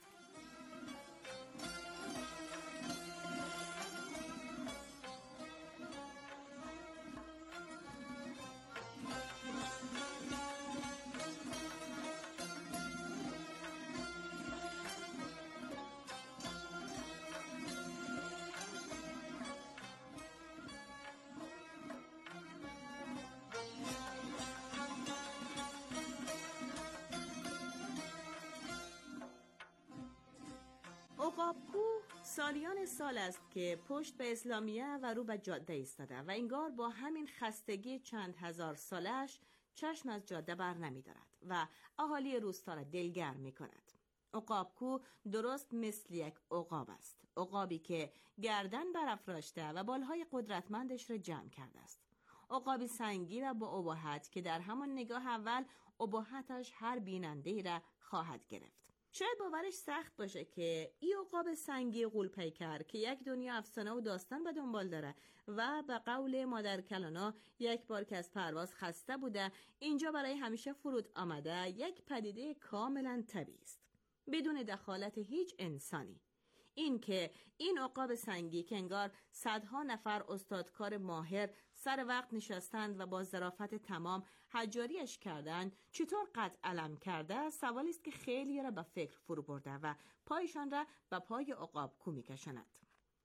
Speaker 14: عقاب‌کوه سالیان سال است که پشت به اسلامیه و رو به جاده ایستاده و انگار با همین خستگی چند هزار سالش چشم از جاده بر نمی دارد و اهالی روستا را دلگرم می کند. عقاب‌کوه درست مثل یک عقاب است، عقابی که گردن برافراشته و بالهای قدرتمندش را جمع کرده است. عقابی سنگی و با اباحت که در همان نگاه اول اباحتش هر بیننده‌ای را خواهد گرفت. شاید باورش سخت باشه که این عقاب سنگی غول‌پیکر که یک دنیا افسانه و داستان به دنبال داره و به قول مادر کلانا یک بار که از پرواز خسته بوده اینجا برای همیشه فرود آمده، یک پدیده کاملا طبیعی است بدون دخالت هیچ انسانی. این که این عقاب سنگی که انگار صدها نفر استادکار ماهر سر وقت نشستند و با ظرافت تمام حجاریش کردند چطور قد علم کرده، سوالی است که خیلی را به فکر فرو برده و پایشان را به پای عقاب‌کوه می‌کشاند.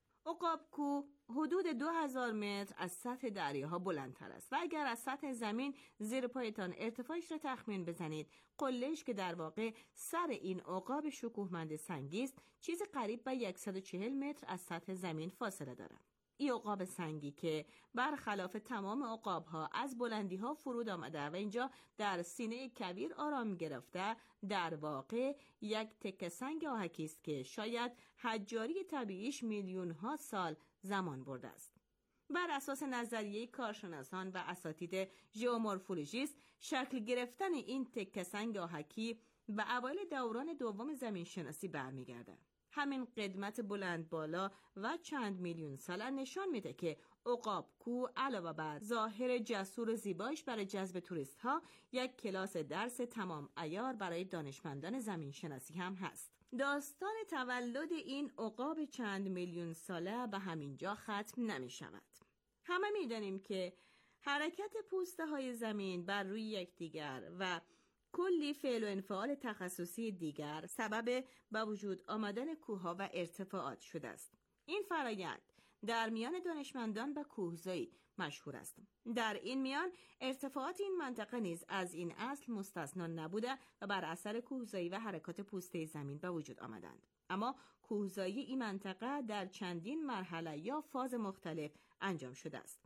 Speaker 14: عقاب‌کوه حدود دو هزار متر از سطح دریاها بلندتر است و اگر از سطح زمین زیر پایتان ارتفاعش را تخمین بزنید، قله‌اش که در واقع سر این عقاب شکوهمند سنگی است، چیز قریب به صد و چهل متر از سطح زمین فاصله دارد. این عقاب سنگی که برخلاف تمام عقاب‌ها از بلندی‌ها فرود آمده و اینجا در سینه کویر آرام گرفته، در واقع یک تکه سنگ آهکی است که شاید حجاری طبیعیش میلیون‌ها سال زمان برده است. بر اساس نظریه کارشناسان و اساتید ژئومورفولوژیست، شکل گرفتن این تکه سنگ آهکی به اوایل دوران دوم زمین شناسی برمیگرده. همین قدمت بلند بالا و چند میلیون ساله نشان میده که عقاب‌کوه علاوه بر ظاهر جسور و زیبایش برای جذب توریست ها، یک کلاس درس تمام عیار برای دانشمندان زمین شناسی هم هست. داستان تولد این عقاب چند میلیون ساله به همینجا ختم نمی شود. همه می دانیم که حرکت پوسته های زمین بر روی یکدیگر و کلی فعل و انفعال تخصصی دیگر سبب به وجود آمدن کوه‌ها و ارتفاعات شده است. این فرآیند در میان دانشمندان به کوهزایی مشهور است. در این میان ارتفاعات این منطقه نیز از این اصل مستثنا نبوده و بر اثر کوهزایی و حرکات پوسته زمین به وجود آمدند. اما کوهزایی این منطقه در چندین مرحله یا فاز مختلف انجام شده است.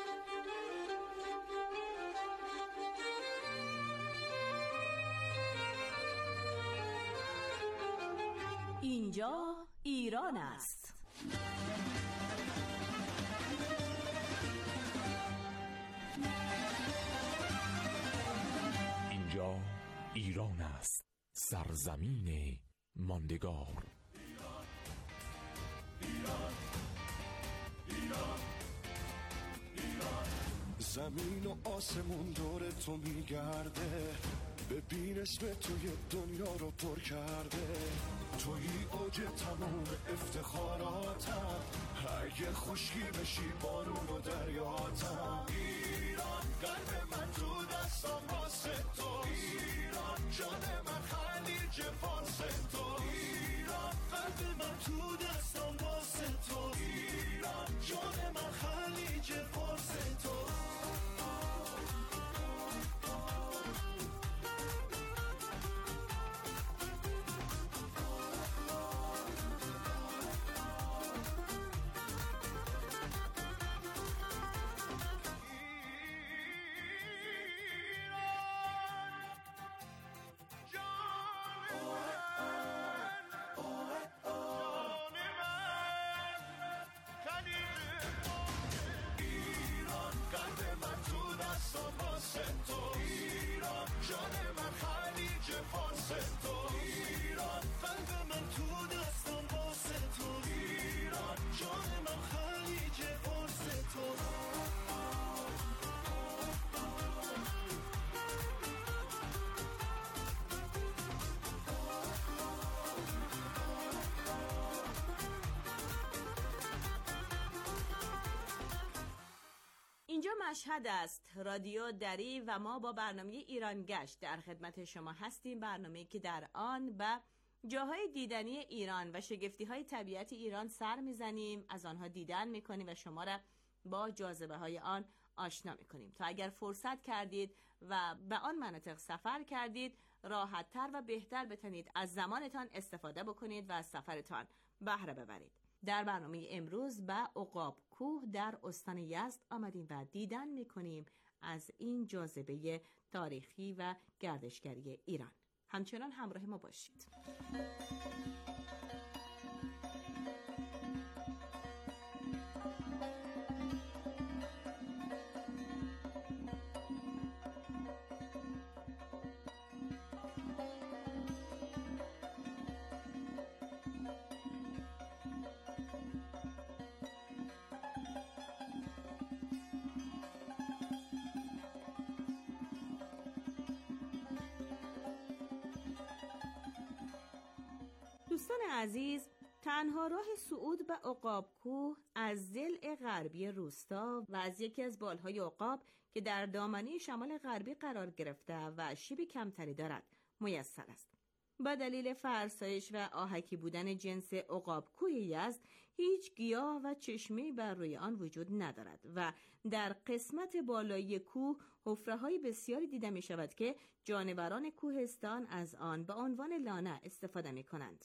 Speaker 2: اینجا ایران است.
Speaker 15: اینجا ایران است، سرزمین ماندگار.
Speaker 16: ایران ایران ایران ایران. زمین و آسمون دور تو میگرده، ببین اسم توی دنیا رو پر کرده. توی اوج تمام افتخاراتم، اگه خشکی بشی بارون و دریاتم. ایران قلب من تو دستم واسه تو، ایران جان من خلیج فارس تو، ایران قلب من تو دستم واسه تو، ایران جان من خلیج فارس تو.
Speaker 14: مشهد است رادیو دری و ما با برنامه ایران گشت در خدمت شما هستیم. برنامه‌ای که در آن به جاهای دیدنی ایران و شگفتی‌های طبیعت ایران سر میزنیم، از آنها دیدن میکنیم و شما را با جاذبه‌های آن آشنا میکنیم تا اگر فرصت کردید و به آن مناطق سفر کردید راحت‌تر و بهتر بتونید از زمانتان استفاده بکنید و از سفرتان بهره ببرید. در برنامه امروز به عقاب کوه در استان یزد آمدیم و دیدن میکنیم از این جاذبه تاریخی و گردشگری ایران. همچنان همراه ما باشید. دوستان عزیز، تنها راه صعود به عقاب کوه از ضلع غربی روستا و از یکی از بالهای عقاب که در دامنه شمال غربی قرار گرفته و شیب کمتری دارد میسر است. با دلیل فرسایش و آهکی بودن جنس عقاب کوه یزد هیچ گیاه و چشمه‌ای بر روی آن وجود ندارد و در قسمت بالایی کوه حفره‌های بسیاری دیده می شود که جانوران کوهستان از آن به عنوان لانه استفاده می کنند.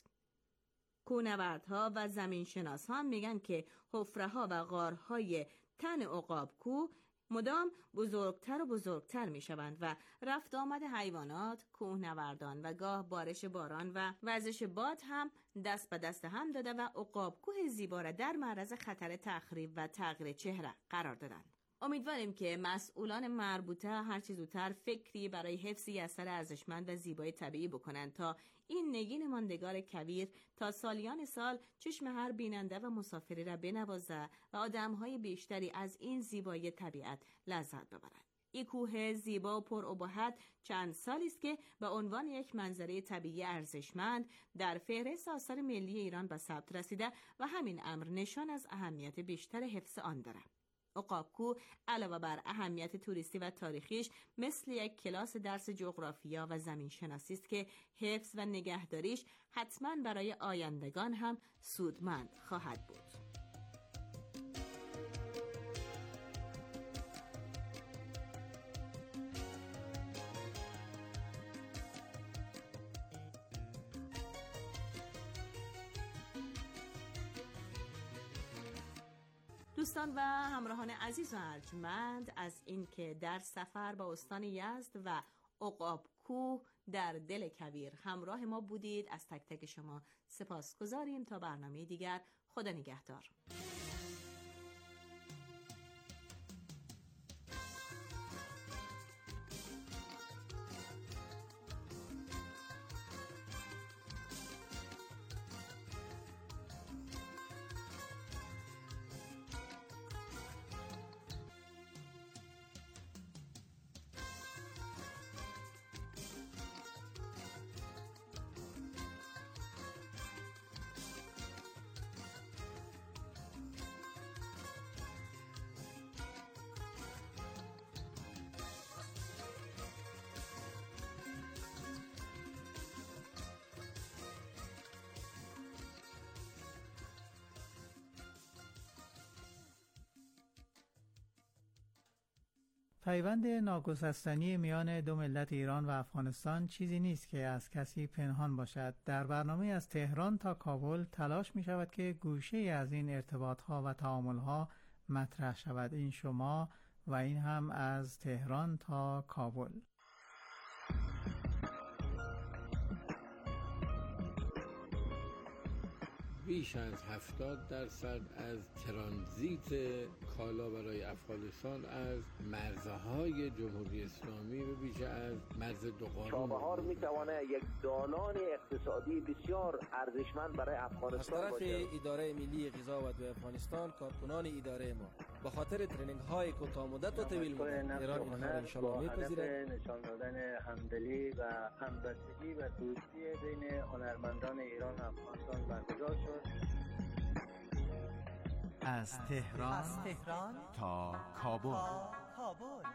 Speaker 14: کوهنوردها و زمینشناس‌ها هم میگن که حفره‌ها و غارهای تن عقاب کوه مدام بزرگتر و بزرگتر می شوند و رفت آمد حیوانات، کوهنوردان و گاه بارش باران و وزش باد هم دست به دست هم داده و عقاب کوه زیبا را در معرض خطر تخریب و تغییر چهره قرار دادند. امیدواریم که مسئولان مربوطه هر چه زودتر فکری برای حفظ این اثر ارزشمند و زیبای طبیعی بکنند تا این نگین ماندگار کویر تا سالیان سال چشم هر بیننده و مسافری را بنوازه و آدم‌های بیشتری از این زیبایی طبیعت لذت ببرند. این کوه زیبا و پر ابهت چند سالی است که به عنوان یک منظره طبیعی ارزشمند در فهرست آثار ملی ایران به ثبت رسیده و همین امر نشان از اهمیت بیشتر حفظ آن دارد. عقاب کوه علاوه بر اهمیت توریستی و تاریخیش مثل یک کلاس درس جغرافیا و زمین شناسی است که حفظ و نگهداریش حتما برای آیندگان هم سودمند خواهد بود. دوستان و همراهان عزیز و ارجمند، از اینکه در سفر به استان یزد و عقاب کوه در دل کویر همراه ما بودید از تک تک شما سپاسگزاریم. تا برنامه دیگر، خدا نگهدار.
Speaker 1: پیوند ناگسستنی میان دو ملت ایران و افغانستان چیزی نیست که از کسی پنهان باشد. در برنامه از تهران تا کابل تلاش می شود که گوشه از این ارتباطها و تعاملها مطرح شود. این شما و این هم از تهران تا کابل.
Speaker 17: بیش از هفتاد درصد از ترانزیت کالا برای افغانستان از مرزهای جمهوری اسلامی و بیش از مرز دوقانون
Speaker 18: چابهار میتواند یک دالان اقتصادی بسیار ارزشمند برای افغانستان
Speaker 19: باشه. از طرف اداره ملی غذا و دو افغانستان کارکنان اداره ما به خاطر ترنینگ های کوتاه مدت و طویل مدت ایران اینها را ان شاء الله میپذیرد.
Speaker 20: نشان دادن همدلی و همبستگی و دوستی بین هنرمندان ایران و افغانستان برگزار شد.
Speaker 5: از تهران,
Speaker 1: از تهران
Speaker 5: تا کابل.
Speaker 1: تا کابل.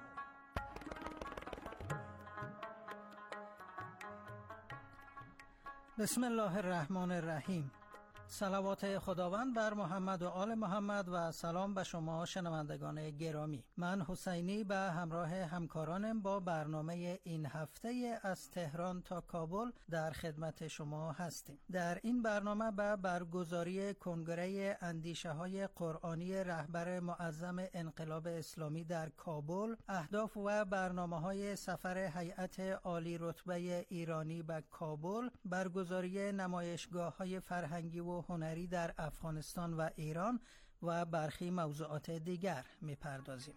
Speaker 1: بسم الله الرحمن الرحیم. صلوات خداوند بر محمد و آل محمد و سلام به شما شنوندگان گرامی. من حسینی به همراه همکارانم با برنامه این هفته از تهران تا کابل در خدمت شما هستیم. در این برنامه به برگزاری کنگره اندیشه های قرآنی رهبر معظم انقلاب اسلامی در کابل، اهداف و برنامه های سفر هیئت عالی رتبه ایرانی به کابل، برگزاری نمایشگاه های فرهنگی و هنری در افغانستان و ایران و برخی موضوعات دیگر می‌پردازیم.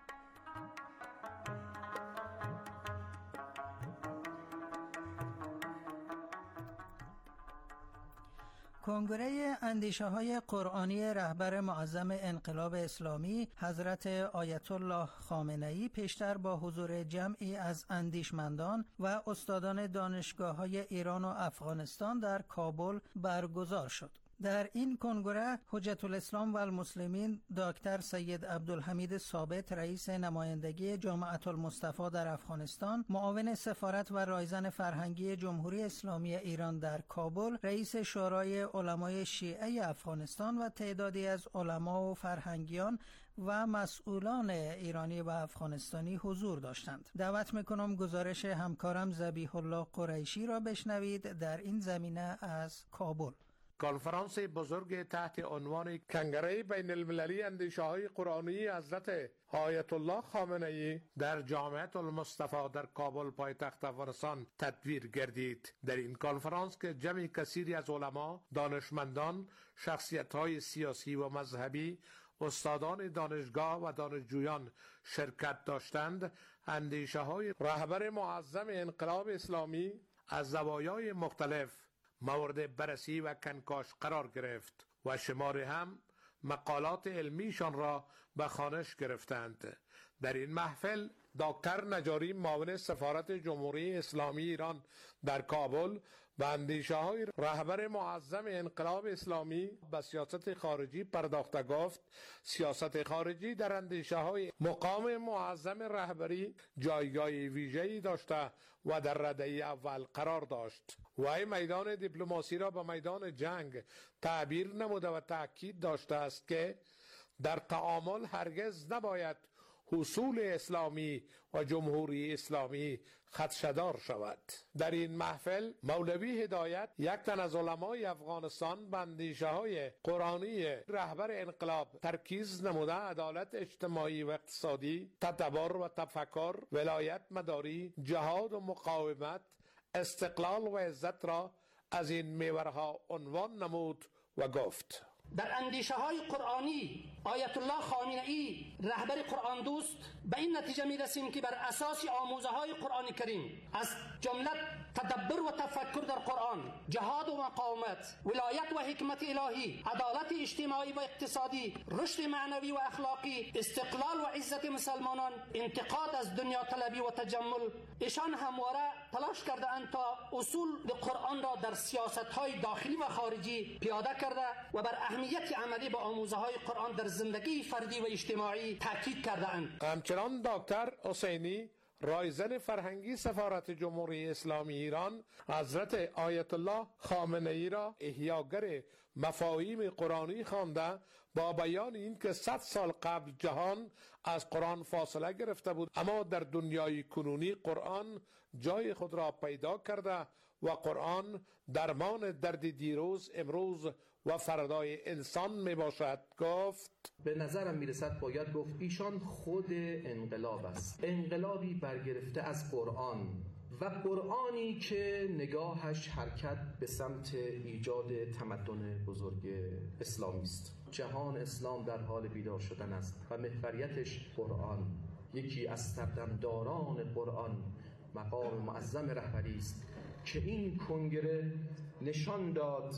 Speaker 1: کنگره اندیشه های قرآنی رهبر معظم انقلاب اسلامی حضرت آیت الله خامنه‌ای پیشتر با حضور جمعی از اندیشمندان و استادان دانشگاه های ایران و افغانستان در کابل برگزار شد. در این کنگره حجت الاسلام و المسلمین دکتر سید عبدالحمید ثابت رئیس نمایندگی جامعة المصطفى در افغانستان، معاون سفارت و رایزن فرهنگی جمهوری اسلامی ایران در کابل، رئیس شورای علمای شیعه افغانستان و تعدادی از علما و فرهنگیان و مسئولان ایرانی و افغانستانی حضور داشتند. دعوت میکنم گزارش همکارم ذبیح الله قریشی را بشنوید در این زمینه از کابل.
Speaker 21: کنفرانس بزرگ تحت عنوان کنگره بین المللی اندیشه های قرآنی حضرت آیت الله خامنه‌ای در جامعة المصطفى در کابل پایتخت افغانستان تدویر گردید. در این کنفرانس که جمع کثیری از علما، دانشمندان، شخصیت‌های سیاسی و مذهبی، استادان دانشگاه و دانشجویان شرکت داشتند، اندیشه های رهبر معظم انقلاب اسلامی از زوایای مختلف مورد بررسی و کنکاش قرار گرفت و شماری هم مقالات علمیشان را به خوانش گرفتند. در این محفل دکتر نجاری معاون سفارت جمهوری اسلامی ایران در کابل به اندیشه های رهبر معظم انقلاب اسلامی به سیاست خارجی پرداخته گفت سیاست خارجی در اندیشه های مقام معظم رهبری جایگاه ویژه‌ای داشته و در رده اول قرار داشت. وی میدان دیپلماسی را به میدان جنگ تعبیر نموده و تأکید داشته است که در تعامل هرگز نباید حصول اسلامی و جمهوری اسلامی خدشه‌دار شود. در این محفل مولوی هدایت، یک تن از علمای افغانستان، به اندیشه های قرآنی رهبر انقلاب ترکیز نموده عدالت اجتماعی و اقتصادی، تدبر و تفکر، ولایت مداری، جهاد و مقاومت، استقلال و عزت را از این محورها عنوان نمود و گفت:
Speaker 22: در اندیشه های قرآنی آیت الله خامنه‌ای رهبر قرآن دوست به این نتیجه می رسیم که بر اساس آموزه های قرآن کریم از جمله تدبر و تفکر در قرآن، جهاد و مقاومت، ولایت و حکمت الهی، عدالت اجتماعی و اقتصادی، رشد معنوی و اخلاقی، استقلال و عزت مسلمانان، انتقاد از دنیا طلبی و تجمل، ایشان همواره تلاش کرده اند تا اصول قرآن را در سیاست های داخلی و خارجی پیاده کرده و بر اهمیت عملی با آموزه های قرآن در زندگی فردی و اجتماعی تاکید کرده اند.
Speaker 21: همچنان دکتر حسینی رایزن فرهنگی سفارت جمهوری اسلامی ایران حضرت آیت الله خامنه‌ای را احیاگر مفاهیم قرآنی خوانده با بیان این که صد سال قبل جهان از قرآن فاصله گرفته بود، اما در دنیای کنونی قرآن جای خود را پیدا کرده و قرآن درمان درد دیروز، امروز و فردای انسان می باشد. گفت:
Speaker 23: به نظرم میرسد باید گفت ایشان خود انقلاب است، انقلابی برگرفته از قرآن و قرآنی که نگاهش حرکت به سمت ایجاد تمدن بزرگ اسلامی است. جهان اسلام در حال بیدار شدن است و محوریتش قرآن. یکی از سردمداران قرآن مقام معظم رهبری است که این کنگره نشان داد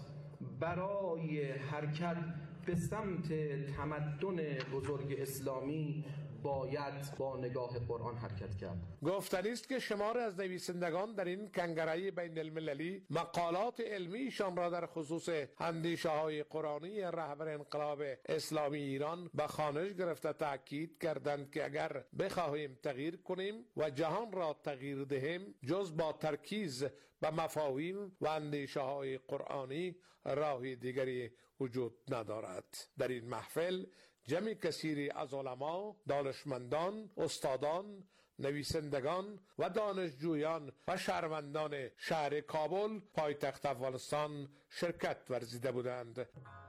Speaker 23: برای حرکت به سمت تمدن بزرگ اسلامی باید با نگاه قرآن حرکت کرد.
Speaker 21: گفتنی است که شماری از نویسندگان در این کنگره بین المللی مقالات علمیشان را در خصوص اندیشه های قرآنی رهبر انقلاب اسلامی ایران به خوانش گرفته تاکید کردند که اگر بخواهیم تغییر کنیم و جهان را تغییر دهیم، جز با ترکیز به مفاهیم و اندیشه های قرآنی راه دیگری وجود ندارد. در این محفل جمع کثیری از علما، دانشمندان، استادان، نویسندگان و دانشجویان و شهروندان شهر کابل پایتخت افغانستان شرکت ورزیده بودند.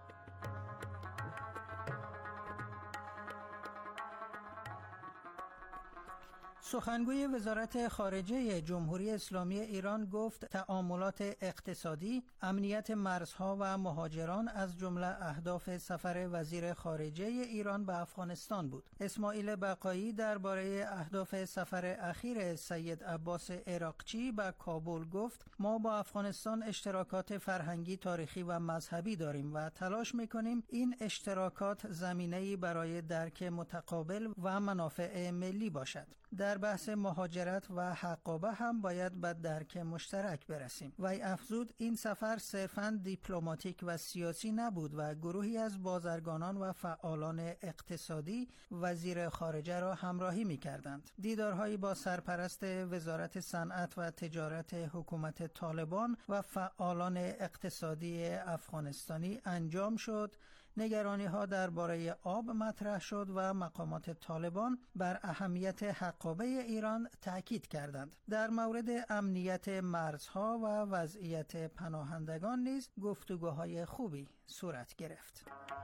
Speaker 4: سخنگوی وزارت خارجه جمهوری اسلامی ایران گفت تعاملات اقتصادی، امنیت مرزها و مهاجران از جمله اهداف سفر وزیر خارجه ایران به افغانستان بود. اسماعیل بقایی درباره اهداف سفر اخیر سید عباس عراقچی به کابل گفت: ما با افغانستان اشتراکات فرهنگی، تاریخی و مذهبی داریم و تلاش می‌کنیم این اشتراکات زمینه‌ای برای درک متقابل و منافع ملی باشد. در بحث مهاجرت و حقابه هم باید به درک مشترک برسیم. وی افزود این سفر صرفاً دیپلماتیک و سیاسی نبود و گروهی از بازرگانان و فعالان اقتصادی وزیر خارجه را همراهی می کردند. دیدارهایی با سرپرست وزارت صنعت و تجارت حکومت طالبان و فعالان اقتصادی افغانستانی انجام شد. نگرانی ها درباره آب مطرح شد و مقامات طالبان بر اهمیت حقابه ایران تاکید کردند. در مورد امنیت مرزها و وضعیت پناهندگان نیز گفتگوهای خوبی صورت گرفت.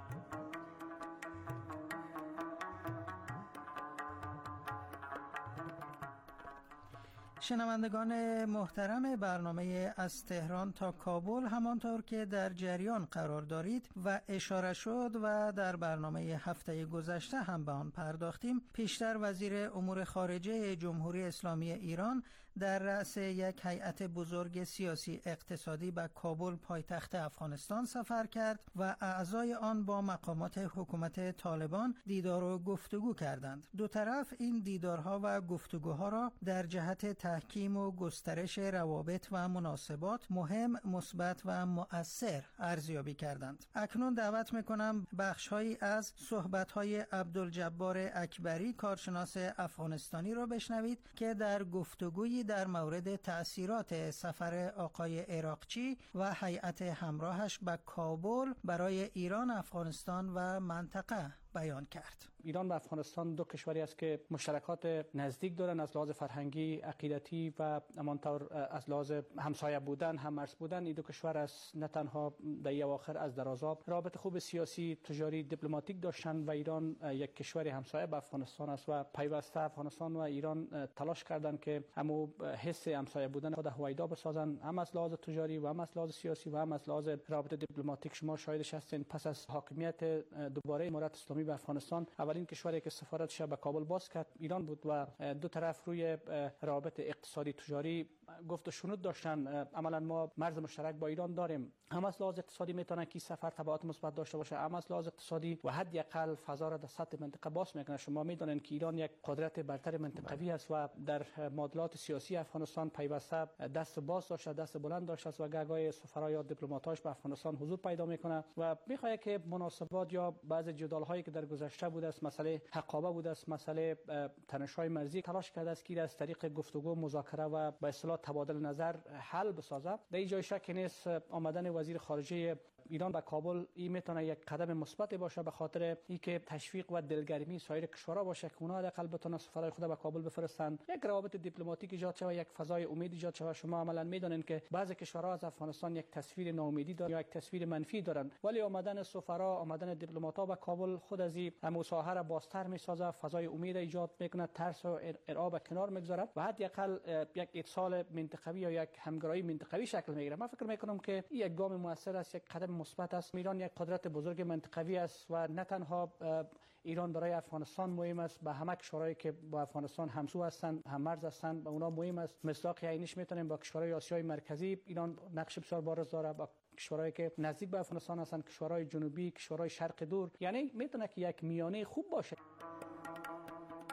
Speaker 4: شنوندگان محترم برنامه از تهران تا کابل، همانطور که در جریان قرار دارید و اشاره شد و در برنامه هفته گذشته هم به آن پرداختیم، پیشتر وزیر امور خارجه جمهوری اسلامی ایران در رأس یک هیئت بزرگ سیاسی اقتصادی به کابل پایتخت افغانستان سفر کرد و اعضای آن با مقامات حکومت طالبان دیدار و گفتگو کردند. دو طرف این دیدارها و گفتگوها را در جهت تحکیم و گسترش روابط و مناسبات مهم، مثبت و مؤثر ارزیابی کردند. اکنون دعوت میکنم بخشهایی از صحبت‌های عبدالجبار اکبری، کارشناس افغانستانی را بشنوید که در گفتگویی در مورد تأثیرات سفر آقای عراقچی و هیئت همراهش به کابل برای ایران، افغانستان و منطقه بیان کرد.
Speaker 6: ایران و افغانستان دو کشوری است که مشترکات نزدیک دارن از لحاظ فرهنگی، عقیدتی و همانطور از لحاظ همسایه بودن، هم مرز بودن. این دو کشور از نه تنها در اواخر از درازا رابطه خوب سیاسی، تجاری، دیپلماتیک داشتن و ایران یک کشور همسایه به افغانستان است و پیوسته افغانستان و ایران تلاش کردند که همو حس همسایه بودن خود هویدا بسازن، هم از لحاظ تجاری و هم از لحاظ سیاسی و هم از لحاظ رابطه دیپلماتیک. شما شاهدش هستین پس از حاکمیت دوباره امارات اسلامی به افغانستان، اولین کشوری که سفارتش به کابل باز کرد ایران بود و دو طرف روی روابط اقتصادی تجاری گفت و شنود داشتن. عملا ما مرز مشترک با ایران داریم، هم از لحاظ اقتصادی میتونه که سفر تبعات مثبت داشته باشه، هم از لحاظ اقتصادی و حداقل فضا را در سطح منطقه باز میکنه. شما میدونین که ایران یک قدرت برتر منطقوی است و در معادلات سیاسی افغانستان پیوسته دست باز داشته، دست بلند داشته و گاگای سفرا یا دیپلماتاش به افغانستان حضور پیدا میکنه و میخواد که مناسبات یا بعض جدال هایی که در گذشته بوده است، مسئله حقابه بوده است، مسئله تنش‌های مرزی، تلاش کرده است که از طریق گفتگو، مذاکره و به اصطلاح تبادل نظر حل بسازه. در این جای شک نیست آمدن وزیر خارجه ایران به کابل این میتونه یک قدم مثبت باشه به خاطر اینکه تشویق و دلگرمی سایر کشورها باشه که اونها حداقل بتونن سفرای خود به کابل بفرستن، یک روابط دیپلماتیک ایجاد شه، یک فضای امید ایجاد شه. شما عملا میدونین که بعضی کشورها از افغانستان یک تصویر ناامیدی دارن یا یک تصویر منفی دارن، ولی آمدن سفرا، آمدن دیپلمات‌ها به کابل خود از این مساحه را بازتر میسازه، فضای امید ایجاد میکنه، ترس و ارعاب کنار میگذاره و حداقل یک اتصال منطقوی یا یک همکاری منطقوی شکل میگیره. من فکر میکنم که این یک گام موثر است، یک قدم مثبت است. ایران یک قدرت بزرگ منطقوی است و نه تنها ایران برای افغانستان مهم است، به همه کشورهایی که با افغانستان همسو هستند، هم مرز هستند، به اونا مهم است. مصداق عینیش میتونیم با کشورهای آسیای مرکزی ایران نقش بسیار بارز داره، با کشورهایی که نزدیک به افغانستان هستند، کشورهای جنوبی، کشورهای شرق دور، یعنی میتونه که یک میانه خوب باشه.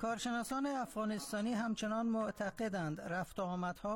Speaker 4: کارشناسان افغانستانی همچنان معتقدند رفت و آمدها